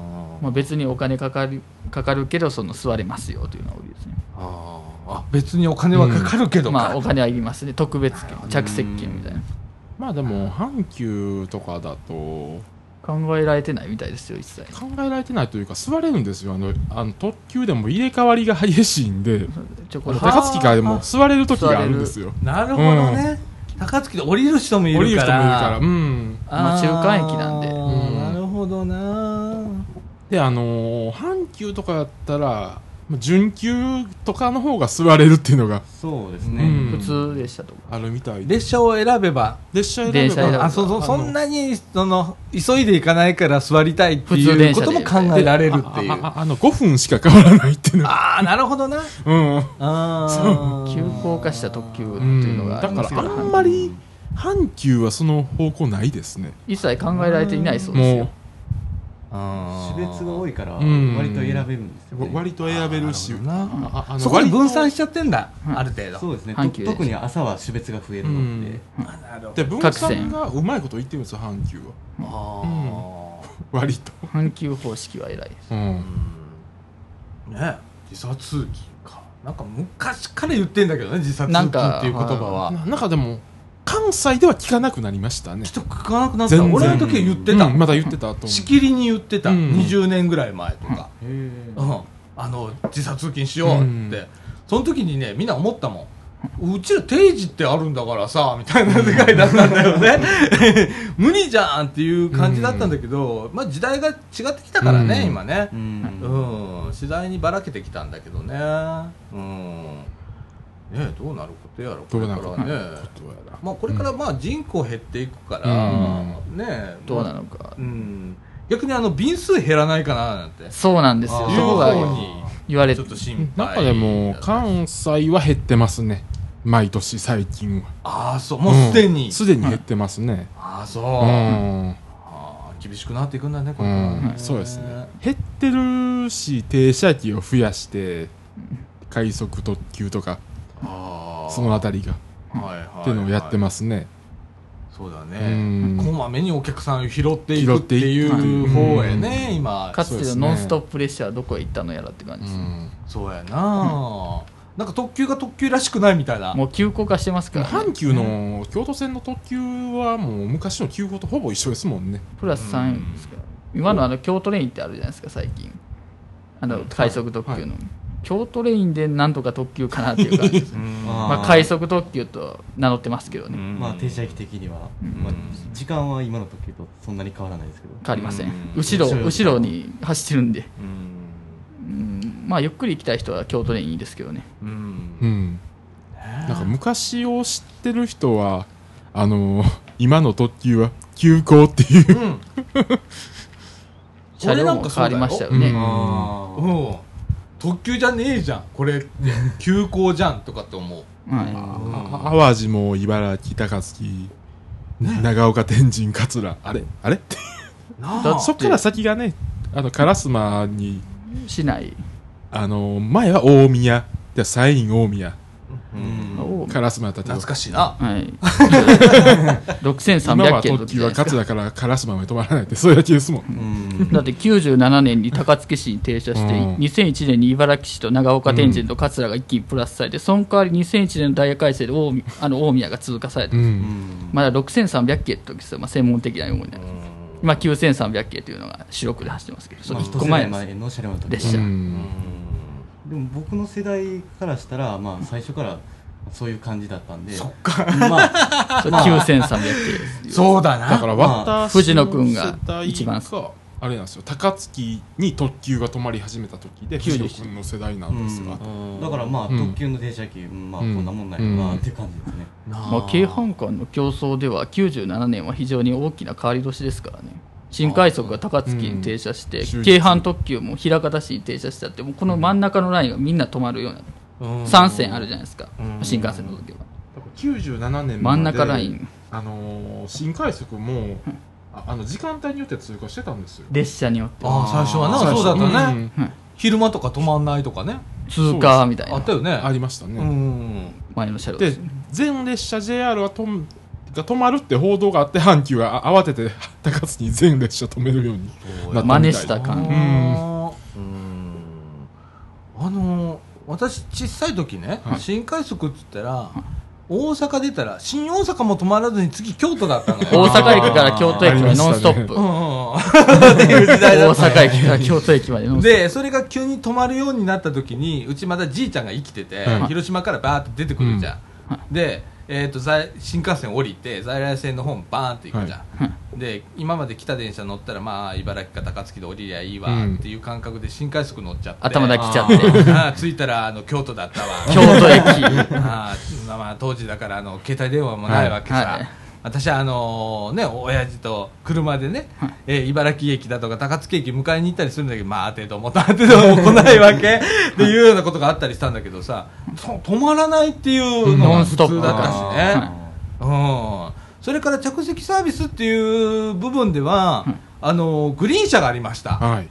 まあ、別にお金かかるかかるけどその座れますよというのが売りですね。 ああ、別にお金はかかるけど、 うん、まあお金はいりますね。特別券、着席券みたいな。 まあでも阪急とかだと考えられてないみたいですよ。一切考えられてないというか座れるんですよ。あのあの特急でも入れ替わりが激しいんで、高槻からでも座れる時があるんですよ。 なるほどね、うん、高槻で降りる人もいるから、降りる人もいるから、 うん、 まあ中間駅なんで、 うん、なるほどな。 であのー、阪急とかだったら準急とかの方が座れるっていうのがそうですね、 うん、普通列車とかあるみたい。 列車を選べば列車選べばあそそそんなにその急いでいかないから座りたいっていうことも考えられるっていう。 あああのごふんしか変わらないっていうの。 ああなるほどな。 うんあそう急行化した特急っていうのがありますけど、 だからあんまり阪急はその方向ないですね。 一切考えられていないそうですよ。 種別が多いから割と選べるんですよ、ね、 割と選べるし、 なああのそこに分散しちゃってんだ、うん、ある程度。 そうですね。特に朝は種別が増えるので、うん、 で分散がうまいこと言ってるんですよ阪急は。あ、うん、割と阪急方式は偉いです、うん、 ね。時差通勤か、なんか昔から言ってんだけどね、時差通勤っていう言葉は。 なんか、なんかでも関西では聞かなくなりましたね。 聞かなくなった。俺の時は言ってた、 うん、まだ言ってたとしきりに言ってた、うん、にじゅうねんぐらい前とか、うん、あの時差通勤しようって、うん、その時にねみんな思ったもん、うちら定時ってあるんだからさみたいな世界だったんだよね無理じゃんっていう感じだったんだけど、まあ、時代が違ってきたからね、今ね、うんうん、次第にばらけてきたんだけどね、うんね、どうなることやらこれからね、まあ、これからまあ人口減っていくから、うんね、 どうなのか、 うん、逆にあの便数減らないかななんて。 そうなんですよ。そこが言われてちょっと心配。 なんかでも関西は減ってますね、毎年最近は。 ああそう、もうすでにすで、うん、に減ってますね。 ああそう、うん、あ厳しくなっていくんだねこれからね、 うん、そうですね。減ってるし停車駅を増やして快速特急とかあそのあたりが、はいはいはい、っていうのをやってますね。 そうだね、こまめにお客さんを拾っていくっていう方へね、うん、今かつてのノンストップ列車はどこへ行ったのやらって感じです、ね、うん、 そうやな、うん、なんか特急が特急らしくないみたいな、 もう急行化してますから、ね、 阪急の京都線の特急はもう昔の急行とほぼ一緒ですもんね。 プラスさんですか、うん、今のあの京都レインってあるじゃないですか最近、あの快速特急の、はいはい、京都レインでなんとか特急かなっていう感じです、まあ、快速特急と名乗ってますけどね、 まあ、停車駅的には、まあ、時間は今の特急とそんなに変わらないですけど、 変わりません。後ろ後ろに走ってるんで、うん、まあゆっくり行きたい人は京都レインいいですけどね、うんうん、なんか昔を知ってる人はあのー、今の特急は急行っていう、うん、 車両も変わりましたよね、うんうん、特急じゃねえじゃんこれって急行じゃんとかって思う、はい、 あ淡路も茨城高槻、ね、長岡天神桂あれあれってそっから先がねあの烏丸に市内あの前は大宮で西院大宮烏丸だ懐かしいな、はい、 ろくせんさんびゃっけんの時は勝だから烏丸まで止まらないってそういうやつですもん、うん、 だってきゅうじゅうななねんに高槻市に停車して、うん、にせんいちねんに茨城市と長岡天神と桂が一気にプラスされて、その代わりにせんいちねんのダイヤ改正で 大, あの大宮が通過されたんです、うん、まだろくせんさんびゃっけんの時ですよ、まあ、専門的な用語になります、うん、今きゅうせんさんびゃっけんというのが白黒で走ってますけど、そのいっこまえの車両の時列車、うん、 でも僕の世代からしたら、まあ、最初からそういう感じだったんで、 そっか、 まあ、きゅうせんさんびゃっけんですよ。 そうだな。 だから私藤野君が一番あれなんですよ、高槻に特急が止まり始めた時で藤野君の世代なんですが、 うん、だからまあ、うん、特急の停車駅、まあ、こんなもんないかなっていう感じですね、 うん、まあ、京阪間の競争ではきゅうじゅうななねんは非常に大きな変わり年ですからね。新快速が高槻に停車して、うん、京阪特急も枚方市に停車したって、もうこの真ん中のラインがみんな止まるような、うん、さんせんあるじゃないですか、うん、新幹線の時はきゅうじゅうななねんまで真ん中ライン、 あのー、新快速も、うん、あ, あの時間帯によって通過してたんですよ、 列車によって。 あ最初はね、そうだったね、うん、昼間とか止まんないとかね、 通過みたいなあったよね、 ありましたね、うん、 前の車両で全列車 ジェイアール はとが止まるって報道があって、阪急が慌てて高津に全列車止めるようになったみたい。 真似した感じ。うん。 あのー、私小さい時ね、はい、新快速って言ったら、はい、大阪出たら新大阪も止まらずに次京都だったのよ。 大阪駅から京都駅までノンストップ、うんうん、っていう時代だった。大阪駅から京都駅までノンストップで、それが急に止まるようになった時に、うちまだじいちゃんが生きてて、うん、広島からバーって出てくるじゃん、うん、で、えー、と新幹線降りて在来線の方にバーンって行くじゃん、はい、で今まで来た電車乗ったらまあ茨城か高槻で降りりゃいいわっていう感覚で新快速乗っちゃって、 頭だけ来ちゃってあ着いたらあの京都だったわ京都駅あ、まあ、当時だからあの携帯電話もないわけさ、はいはい、私はあのー、ね親父と車でね、はい、えー、茨城駅だとか高槻駅迎えに行ったりするんだけど、まあ当てと思った当てとも来ないわけっていうようなことがあったりしたんだけどさ、止まらないっていうのが普通だったしね、うん、それから着席サービスっていう部分では、うん、あのグリーン車がありました、はい、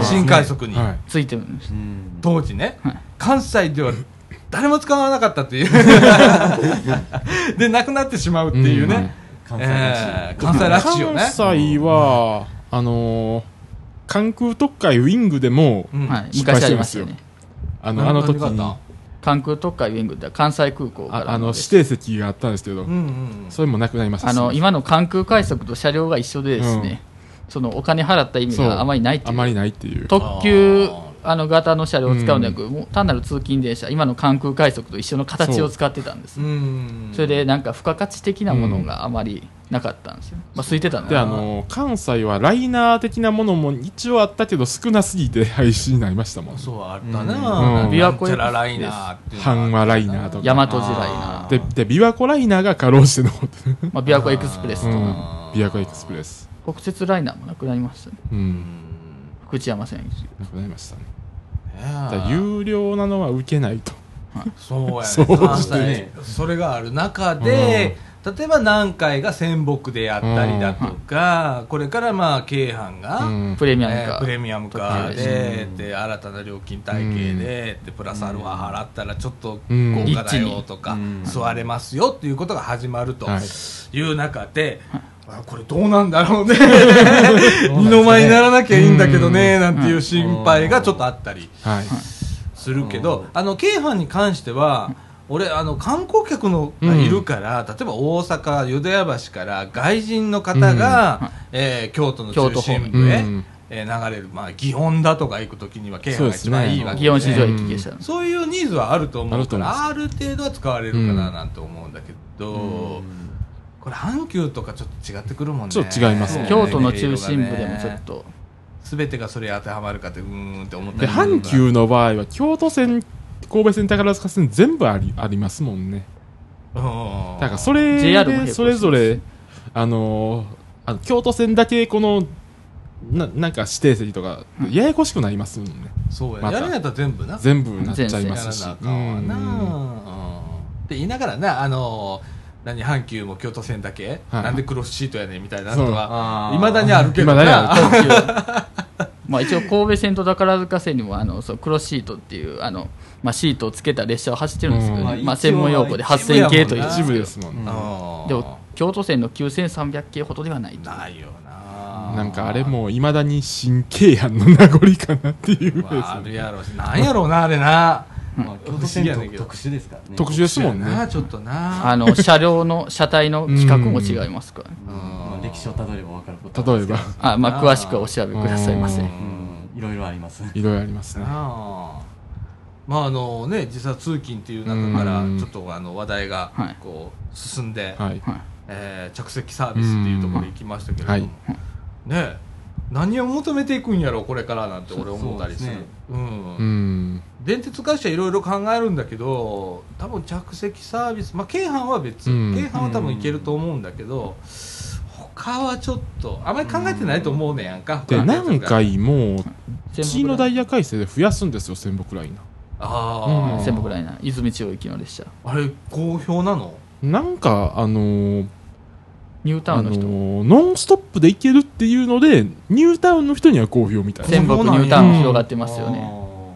新快速に、はい、 ついてるんです、 当時ね、はい、関西では誰も使わなかったっていうでなくなってしまうっていうね、うん、関西らしいよね。 関西は、うん、あのー、関空特快ウィングでも、 うん、はい、昔ありましたよね。 あの、あの時に関空特快ウィングって関西空港からあ, あの指定席があったんですけど、うんうん、それもなくなりました。 あの今の関空快速と車両が一緒でですね、うん、そのお金払った意味があまりないっていう、 あまりないっていう特急あの型の車両を使うんじゃなく、うん、もう単なる通勤電車、今の関空快速と一緒の形を使ってたんです。 そ, うんそれでなんか付加価値的なものがあまりなかったんですよ、まあ、空いてたんで、あの関西はライナー的なものも一応あったけど少なすぎて廃止になりましたもん。 そうあったな、うん、 琵琶湖ライナーっていう阪和ライナーとか大和路ライナー で, で琵琶湖ライナーがかろうじて残ってる、 まあ、琵琶湖エクスプレスとか、うん、 琵琶湖エクスプレス、 北摂ライナーもなくなりましたね、うん、福知山線なくなりましたね。だ有料なのは受けないと、 はい、そうやね、そう関西それがある中で、うん、例えば南海が仙北でやったりだとか、うん、これからまあ京阪が、うん、 プレミアムカー、 えー、プレミアムカーで、うん、で新たな料金体系で、うん、でプラスアルファ払ったらちょっと豪華だよとか、うん、座れますよっていうことが始まるという中で、はい、これどうなんだろうね二の舞にならなきゃいいんだけどねなんていう心配がちょっとあったりするけど、あの京阪に関しては俺あの観光客のがいるから、例えば大阪淀屋橋から外人の方が、えー、京都の中心部へ、えー、流れる、まあ、祇園だとか行くときには京阪が一番いいわけで、 祇園市場駅下車、 そういうニーズはあると思うからある程度は使われるかななんて思うんだけど、これ阪急とかちょっと違ってくるもんね。 ちょっと違いますね。 京都の中心部でもちょっと全てがそれ当てはまるかってうーんって思ったりで、阪急の場合は京都線、神戸線、宝塚線全部あり、ありますもんね。だからそれでそれぞれあのあの京都線だけこのななんか指定席とかややこしくなりますもんね。 そうや、ま、やるんやったら全部な全部なっちゃいますし、 うん、って言いながらな、あのー何阪急も京都線だけ、はい、なんでクロスシートやねんみたいなのがいまだにあるけどなまあ一応神戸線と宝塚線にもあのそうクロスシートっていうあの、まあ、シートをつけた列車を走ってるんですけど、ね、まあ、専門用語ではっせん系という一部ですもんね、 うん、でも京都線のきゅうせんさんびゃく系ほどではないとないよな。 なんかあれもいまだに新京阪の名残かなっていう、 まあ、あるやろしなんやろうなあれなまあ、京都線と特殊ですからね。 特殊ですもんね。 ちょっとなあの車両の車体の規格も違いますから、ね、 うんまあ、歴史をたどれば分かること例えばあ、まあ、詳しくはお調べくださいませ。いろいろありますいろいろありますね。 あまああのね、実際通勤っていう中からちょっとあの話題がこう進んで、はいえー、着席サービスっていうところに行きましたけれども、はい、ね何を求めていくんやろうこれからなんて俺思ったりする。そうですね、うんうん、電鉄会社いろいろ考えるんだけど多分着席サービス、まあ、京阪は別、うん、京阪は多分いけると思うんだけど、うん、他はちょっとあまり考えてないと思うねやんか、 うん、で何回も次のダイヤ改正で増やすんですよ仙北ライナー。 ああ、仙北ライナー泉中央行きの列車あれ好評なの？ なんかあのーニュータウンの人、あのー、ノンストップで行けるっていうのでニュータウンの人には好評みたいな。 仙北ニュータウン広がってますよね、 は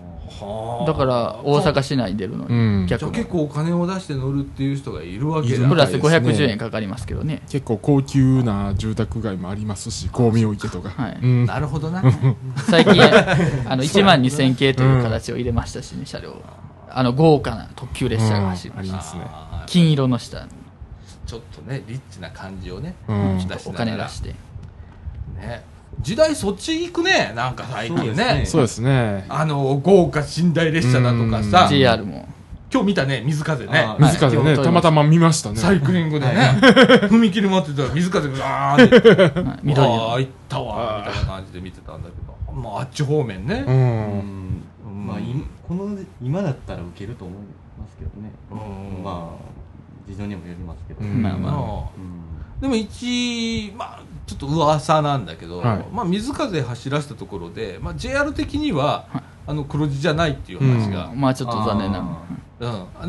だから大阪市内に出るのに逆に結構お金を出して乗るっていう人がいるわけだ。プラスごひゃくじゅうえんかかりますけどね。 結構高級な住宅街もありますし、光明池とか、 はいうん、なるほどな最近あのいちまんにせんけいという形を入れましたしね、車両あの豪華な特急列車が走る、うん、ありますね。金色の下ちょっとねリッチな感じをね、 うん、お金出してね、時代そっち行くね、なんか最近ね。 そうですね。 あの豪華寝台列車だとかさ、 ジェイアール も今日見たね、水風ね。 水風ね、たまたま見ましたね。 サイクリングでね、踏切待ってたら水風がガーって、緑ああ行ったわみたいな感じで見てたんだけど、まああっち方面ね。 まあこの今だったら受けると思いますけどね。まあ事情にもよりますけど。まあまあ。 でも一まあちょっと噂なんだけど、はい、まあ水風走らせたところで、まあ ジェイアール 的には、はい、あの黒字じゃないっていう話が、 うん、まあちょっと残念な。 うん、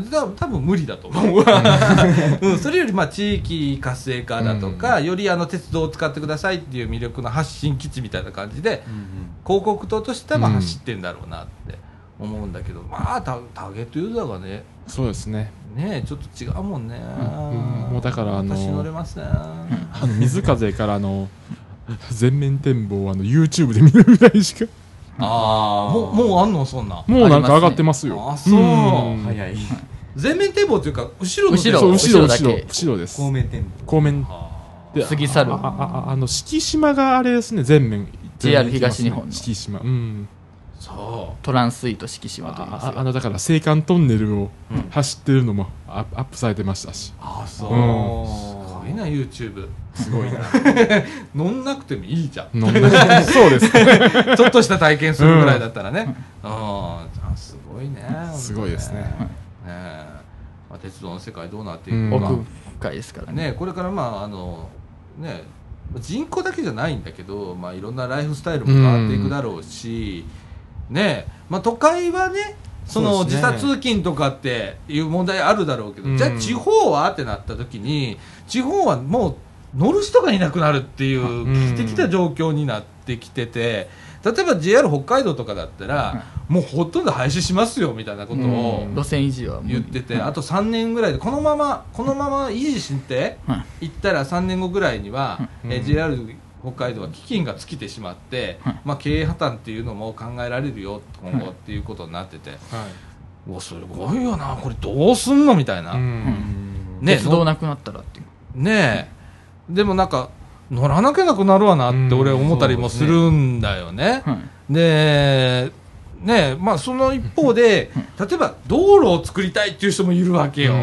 多分多分無理だと思う。うん、それよりまあ地域活性化だとか、うん、よりあの鉄道を使ってくださいっていう魅力の発信基地みたいな感じで、うんうん、広告塔としてはまあ走ってんだろうなって思うんだけど、うん、まあターゲットユーザーがね、 そうですね。 ねちょっと違うもんね。うん、 もうだからあの私乗れますね。 あの水風からあの全面展望あの YouTube で見るぐらいしか。 ああもうもうあんのそんな。 もうなんか上がってますよ。 あそう早い。全面展望というか後ろの後ろ後ろだけ後ろです。 後面展望。 後面で過ぎ去る。 あああの敷島があれですね全面。 ジェイアール 東日本の敷島。うん。 そうトランスイート敷島と言いますよ。 あのだから青函トンネルを走ってるのもアップされてましたし。 ああそう。すごいな YouTube。すごいな。乗んなくてもいいじゃん。 乗んなくてそうです。 ちょっとした体験するぐらいだったらね。ああすごいね。 すごいですね。 ねまあ鉄道の世界どうなっていくか。 奥深いですからね。これからまああのね人口だけじゃないんだけど、まあいろんなライフスタイルも変わっていくだろうし。ねまあ、都会はねその時差通勤とかっていう問題あるだろうけど、うん、じゃあ地方はってなった時に地方はもう乗る人がいなくなるっていう危機的な状況になってきてて、例えば ジェイアール 北海道とかだったら、うん、もうほとんど廃止しますよみたいなことを路線維持は言ってて、あとさんねんぐらいでこのままこのまま維持していったらさんねんごぐらいには、うんえ ジェイアール北海道は基金が尽きてしまって、はいまあ、経営破綻っていうのも考えられるよ今後っていうことになってて、はい、うわすごいよなこれどうすんのみたいな、 うんね、鉄道なくなったらっていうねえでもなんか乗らなきゃなくなるわなって俺思ったりもするんだよね、うん、でねまあその一方で例えば道路を作りたいっていう人もいるわけよ、うん、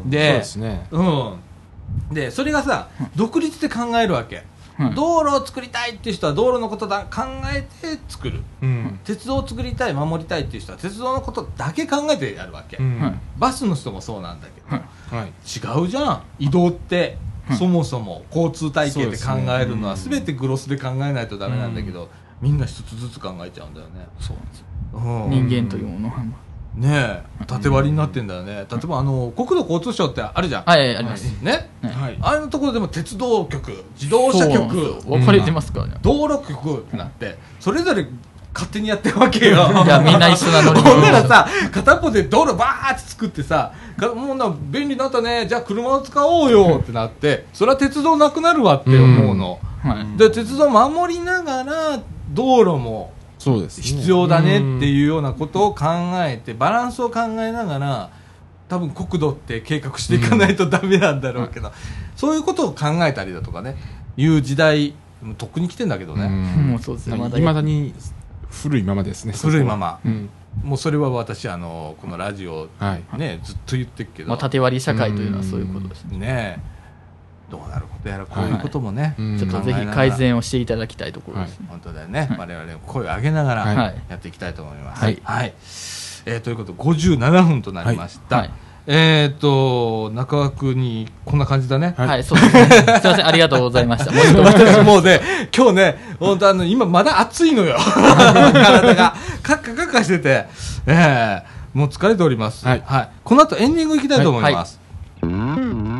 でそうですね、うん、でそれがさ独立で考えるわけうん、道路を作りたいっていう人は道路のことだ考えて作る、うん、鉄道を作りたい守りたいっていう人は鉄道のことだけ考えてやるわけ、うん、バスの人もそうなんだけど、はい、違うじゃん移動って、うん、そもそも交通体系で考えるのは全てグロスで考えないとダメなんだけど、うん、みんな一つずつ考えちゃうんだよね。 そうなんですよ、うん、人間というものはねえ縦割りになってんだよね、うん、例えばあの国土交通省ってあるじゃん、 はい、ありますね、はい、ああいうところでも鉄道局自動車局分かれてますからね、 道路局ってなってそれぞれ勝手にやってるわけよいやみんな一緒な乗り物ほんならさ片っぽで道路バーって作ってさもうな便利になったねじゃあ車を使おうよってなってそれは鉄道なくなるわって思うの、うんはい、で鉄道守りながら道路もそうですね、必要だねっていうようなことを考えてバランスを考えながら多分国土って計画していかないとダメなんだろうけど、うん、そういうことを考えたりだとかねいう時代とっくに来てんだけどね、うんもうそうですねまだいまだに古いままですね古いまま、うん、もうそれは私あのこのラジオ、はいね、ずっと言ってるけど、 まあ、縦割り社会というのはそういうことですね、 ねどうなることやらこういうこともね、 はい、ちょっとぜひ改善をしていただきたいところですね、 はい、本当だよね、はい、我々も声を上げながらやっていきたいと思います、はいはいはいえー、ということでごじゅうななふんとなりました、はいはいえーと中枠にこんな感じだねはい、はい、そうですねすいませんありがとうございましたもう私もうね今日ね本当あの今まだ暑いのよ体がカッカカッカしてて、えー、もう疲れております、はいはい、この後エンディングいきたいと思います、はいはい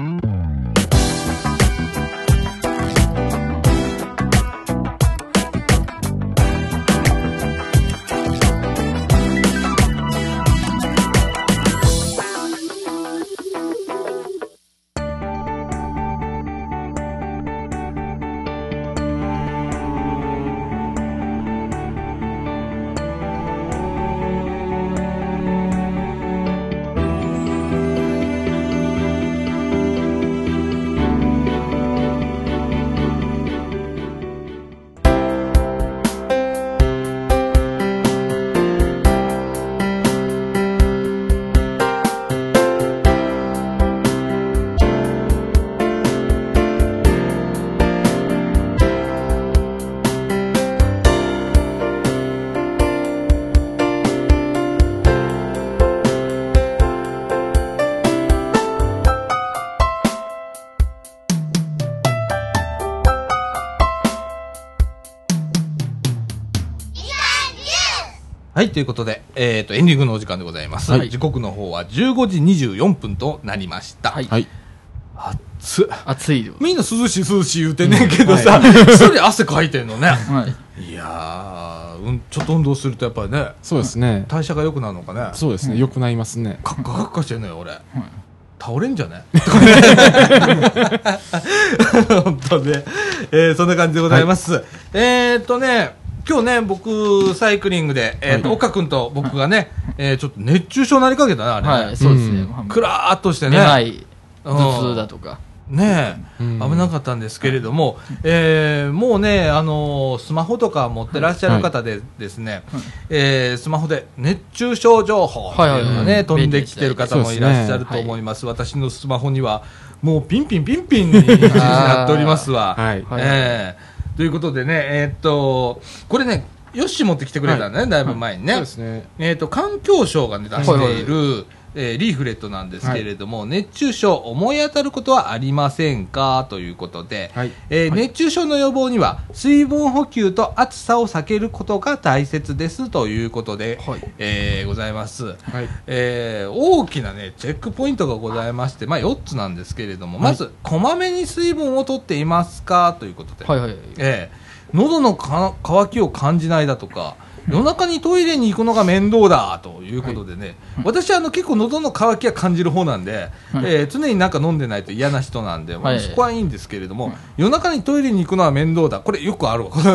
はい、ということで、えっ、ー、と、エンディングのお時間でございます。はい、時刻の方はじゅうごじにじゅうよんぷんとなりました。はい。はい、暑っ。 暑いよ。 みんな涼しい涼しい言うてんねんけどさ、一、うん、人汗かいてんのね。はい。いやー、うん、ちょっと運動するとやっぱりね。 そうですね。 代謝が良くなるのかね。 そうですね。良、うん、くなりますね。 カッカカッカしてんのよ、俺。うん、倒れんじゃね本当ね、えー、そんな感じでございます。はい、えーっとね、今日ね、僕、サイクリングで、えーと、はい、岡君と僕がね、はい、えー、ちょっと熱中症になりかけたな、あれね。 はい、そうですね。 くらーっとしてね。 めまい、頭痛だとか。 ねえ、うん、危なかったんですけれども、えー、もうね、あのー、スマホとか持ってらっしゃる方でですね、はい、えー、スマホで熱中症情報っていうのがね、はいはいはい、飛んできてる方もいらっしゃると思います。私のスマホには、もうピンピンピンピンになっておりますわ。はい、えー、ということでね、えー、っと、これね、ヨッシー持ってきてくれたんだね、はい、だいぶ前にね。はい、そうですね。えー、っと、環境省が、ね、出している、はいはい、えー、リーフレットなんですけれども、はい、熱中症思い当たることはありませんかということで、はい、えーはい、熱中症の予防には水分補給と暑さを避けることが大切ですということで、はい、えー、ございます、はい、えー、大きな、ね、チェックポイントがございまして、まあ、よっつなんですけれども、はい、まずこまめに水分を取っていますかということで、はいはい、えー、喉のか渇きを感じないだとか、夜中にトイレに行くのが面倒だということでね、はい、私はあの結構喉の渇きは感じる方なんで、はい、えー、常になんか飲んでないと嫌な人なんで、はい、そこはいいんですけれども、はい、夜中にトイレに行くのは面倒だ、これよくあるわ、はい、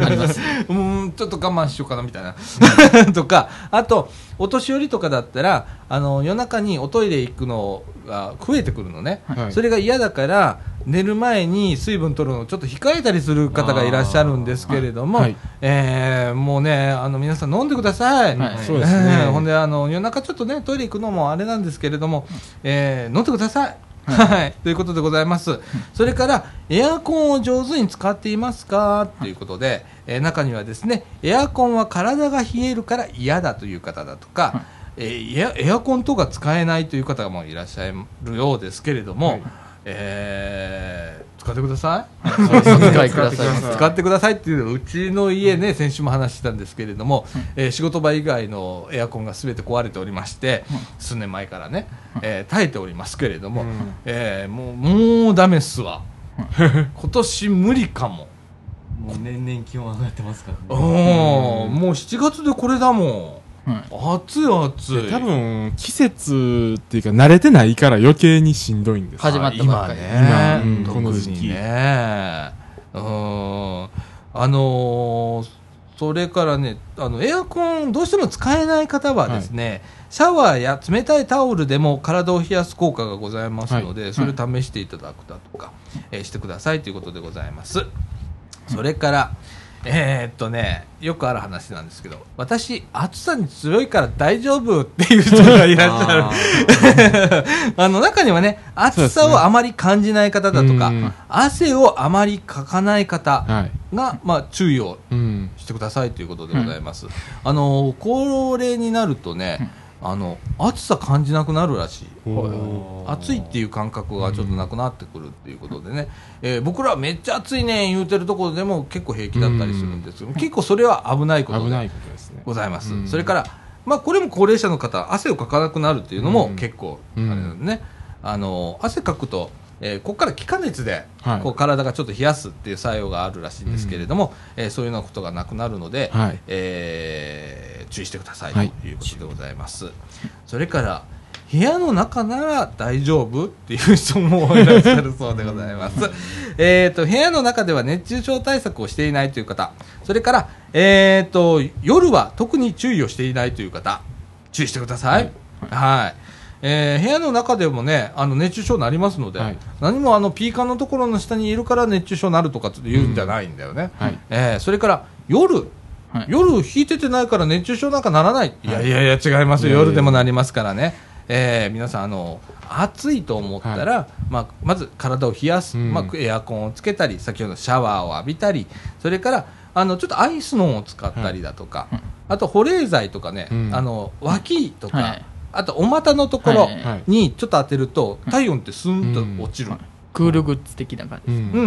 あります、ね、うんちょっと我慢しようかなみたいなとか、あとお年寄りとかだったらあの夜中におトイレ行くのが増えてくるのね、はい、それが嫌だから寝る前に水分取るのをちょっと控えたりする方がいらっしゃるんですけれども、はい、えー、もうね、あの皆さん飲んでください、はい、そうですね、えー、ほんであの夜中ちょっとねトイレ行くのもあれなんですけれども、えー、飲んでください、はい、ということでございます。それからエアコンを上手に使っていますかということで、えー、中にはですね、エアコンは体が冷えるから嫌だという方だとか、えー、エア、エアコンとか使えないという方もいらっしゃるようですけれども、はい、えー、使ってください、はい、使いください使ってくださいっていうのはうちの家ね、先週も話したんですけれども、うん、えー、仕事場以外のエアコンが全て壊れておりまして、うん、数年前からね、えー、耐えておりますけれども、うん、えー、もう、もうダメっすわ今年無理かも。 もう年々気温上がってますからね。うん、もうしちがつでこれだもん、はい、暑い暑い。 多分季節っていうか慣れてないから余計にしんどいんです。 始まったばっかりね、今ね、うん、この時期ね、うん、あのー、それからね、あのエアコンどうしても使えない方はですね、はい、シャワーや冷たいタオルでも体を冷やす効果がございますので、はい、それを試していただくだとか、はい、えー、してくださいということでございます。それからえー、っとね、よくある話なんですけど、私暑さに強いから大丈夫っていう人がいらっしゃるあ, あの中にはね、暑さをあまり感じない方だとか、ね、汗をあまりかかない方が、はい、まあ、注意をしてくださいということでございます、うん、あの高齢になるとね、あの暑さ感じなくなるらしい。暑いっていう感覚がちょっとなくなってくるっていうことでね、えー、僕らはめっちゃ暑いねん言うてるところでも結構平気だったりするんですけど、結構それは危ないことでございます。それから、まあ、これも高齢者の方、汗をかかなくなるっていうのも結構あれなんでね、あの汗かくと、えー、ここから気化熱でこう体がちょっと冷やすっていう作用があるらしいんですけれども、うん、えー、そういうようなことがなくなるので、はい、えー、注意してくださいということでございます、はい、それから部屋の中なら大丈夫っていう人もいらっしゃるそうでございますえと部屋の中では熱中症対策をしていないという方、それから、えー、と夜は特に注意をしていないという方、注意してください、はい、はい、えー、部屋の中でもね、あの熱中症になりますので、はい、何もあのピーカンのところの下にいるから熱中症になるとかって言うんじゃないんだよね、うん、はい、えー、それから夜、はい、夜引いててないから熱中症なんかならない、はい、いやいやいや違いますよ、夜でもなりますからね、えー、皆さんあの暑いと思ったら、はい、まあ、まず体を冷やす、うん、まあ、エアコンをつけたり、先ほどシャワーを浴びたり、それからあのちょっとアイスノンを使ったりだとか、はい、あと保冷剤とかね、うん、あの脇とか、はい、あとお股のところにちょっと当てると体温ってスンと落ちる、 はいはい、クールグッズ的な感じです、 うん、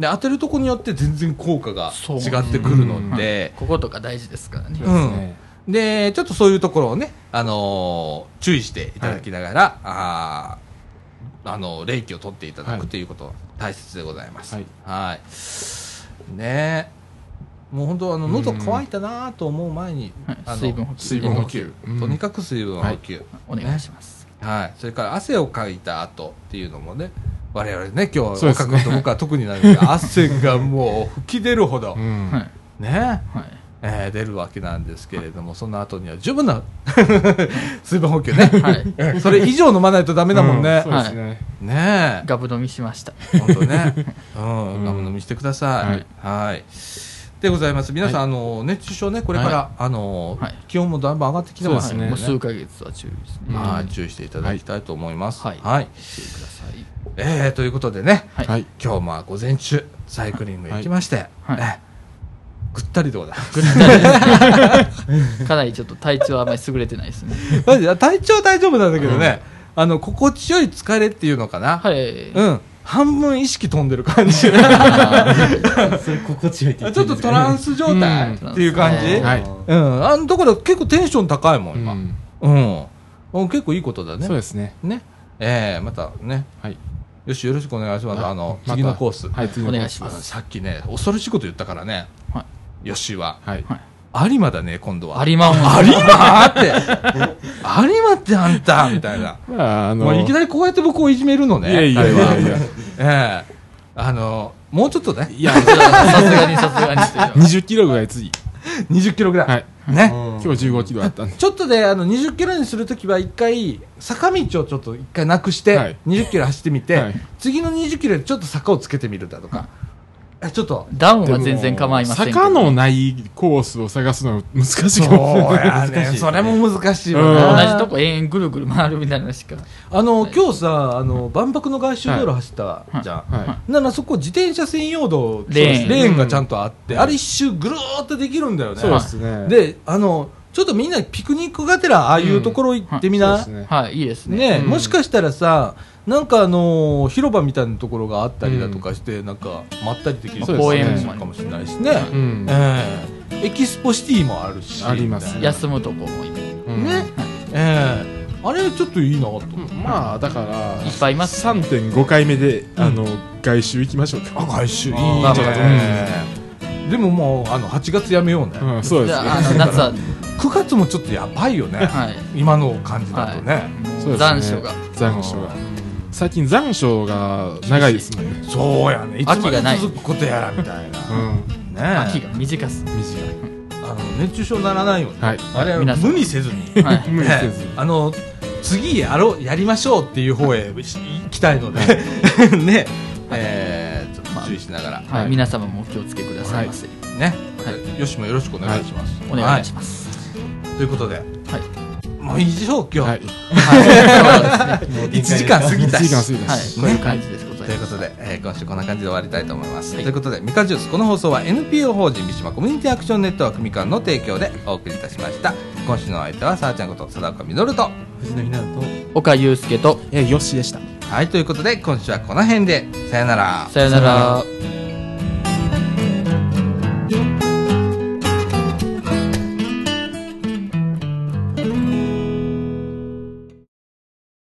で当てるとこによって全然効果が違ってくるので、 こことか大事ですからね。 うん、でちょっとそういうところをね、あのー、注意していただきながら、はい、ああの冷気を取っていただくということが大切でございます。はい、はい、ねもう本当あの喉乾いたなと思う前に、 はい、あの水分補給、 水分補給、うん、とにかく水分補給、はい、 お願いします。 はい、それから汗をかいた後っていうのもね、我々ね今日岡君と僕は特になんですが汗がもう吹き出るほど、うん、ね、はいえー、出るわけなんですけれども、その後には十分な水分補給ね、はい、それ以上飲まないとダメだもんね、うん、そうですね、ねガブ飲みしました。 本当ね、うん、ガブ飲みしてください。はい、はいでございます。皆さん、はい、あの熱中症ねこれから、はい、あの、はい、気温もだいぶ上がってきてますので、ね、 もう数ヶ月は注意ですね。 はい、注意していただきたいと思います。 はい、 はい、 してください。 えー、ということでね、はい、今日まあ午前中サイクリング行きまして、はいはい、ぐったりでございます。 かなりちょっと体調はあまり優れてないですね。 体調は大丈夫なんだけどね、うん、あの心地よい疲れっていうのかな。はい、うん。半分意識飛んでる感じ。それ心地よいって言ってるんですかね。 ちょっとトランス状態っていう感じ。うん、はい、うん、あのだから結構テンション高いもん今。うん、うん、結構いいことだね。 そうですね。 ね、えー、またね。はい。よしよろしくお願いします。あの次のコース。 はい、次のコースお願いします。 さっきね恐ろしいこと言ったからね。はい。よしは。はい。有馬だね今度は。 有馬も。 有馬って。有馬ってあんたみたいな。まああのまあいきなりこうやって僕をいじめるのね。 いやいやいやいや。 ええあのもうちょっとね。 いやさすがにさすがに。にじゅっキロぐらい次。 にじゅっキロぐらい。 はい。ね。今日じゅうごキロあったんで。 ちょっとであのにじゅっキロにするときは一回坂道をちょっと一回なくしてにじゅっキロ走ってみて、次のにじゅっキロでちょっと坂をつけてみるだとか。ちょっとダウンは全然構いませんけど、 坂のないコースを探すの難しいかもしれない。 ね、それも難しいわね。同じとこ延々ぐるぐる回るみたいなのしか。 あの、はい、今日さあの万博の外周道路走ったじゃん、はいはい、ならそこ自転車専用道レーン、レーンがちゃんとあって、うん、あれ一周ぐるーっとできるんだよね。 そうですね。 であのちょっとみんなピクニックがてらああいうところ行ってみな、 うん、はい、いいですね。 ね、うん、もしかしたらさなんかあのー、広場みたいなところがあったりだとかして、うん、なんかまったりできる公園もかもしれないしね、うん、えー、エキスポシティもあるしありますね。 休むとこもいい、 うん、ね、えー、あれちょっといいなと思って、 うん、まあだからいっぱいいます。 さんてんご 回目で、うん、あの外周行きましょうか。 あ外周いいんじゃない、うん、でももうあのはちがつやめようね、 うん、そうですね。 あの夏はくがつもちょっとやばいよね、はい、今の感じだとね、はい、 そうですね。残暑が残暑が最近残暑が長いですもんね。 そうやね。いつまで続くことやらみたいな。 うん、ね、秋が短す。 短い。あの熱中症ならないように、はい、あれは無理せずに、 はい、 無理せず、あの次やろうやりましょうっていう方へ行きたいので、ね、えー、ちょっと注意しながら、 はい、皆様もお気をつけくださいませ。 ね、よしもよろしくお願いします。 お願いします。 ということで、はい。もう以上今日、はい、いちじかん過ぎたし、 はい、こういう感じですございます。 ということで、えー、今週こんな感じで終わりたいと思います。はい、ということでみかんジュース、この放送は エヌピーオー 法人三島コミュニティアクションネットワークみかんの提供でお送りいたしました。今週の相手はさあちゃんこと貞岡実と藤野ひなと岡祐介とえー、よしでした。 はい、ということで今週はこの辺でさよなら。 さよなら。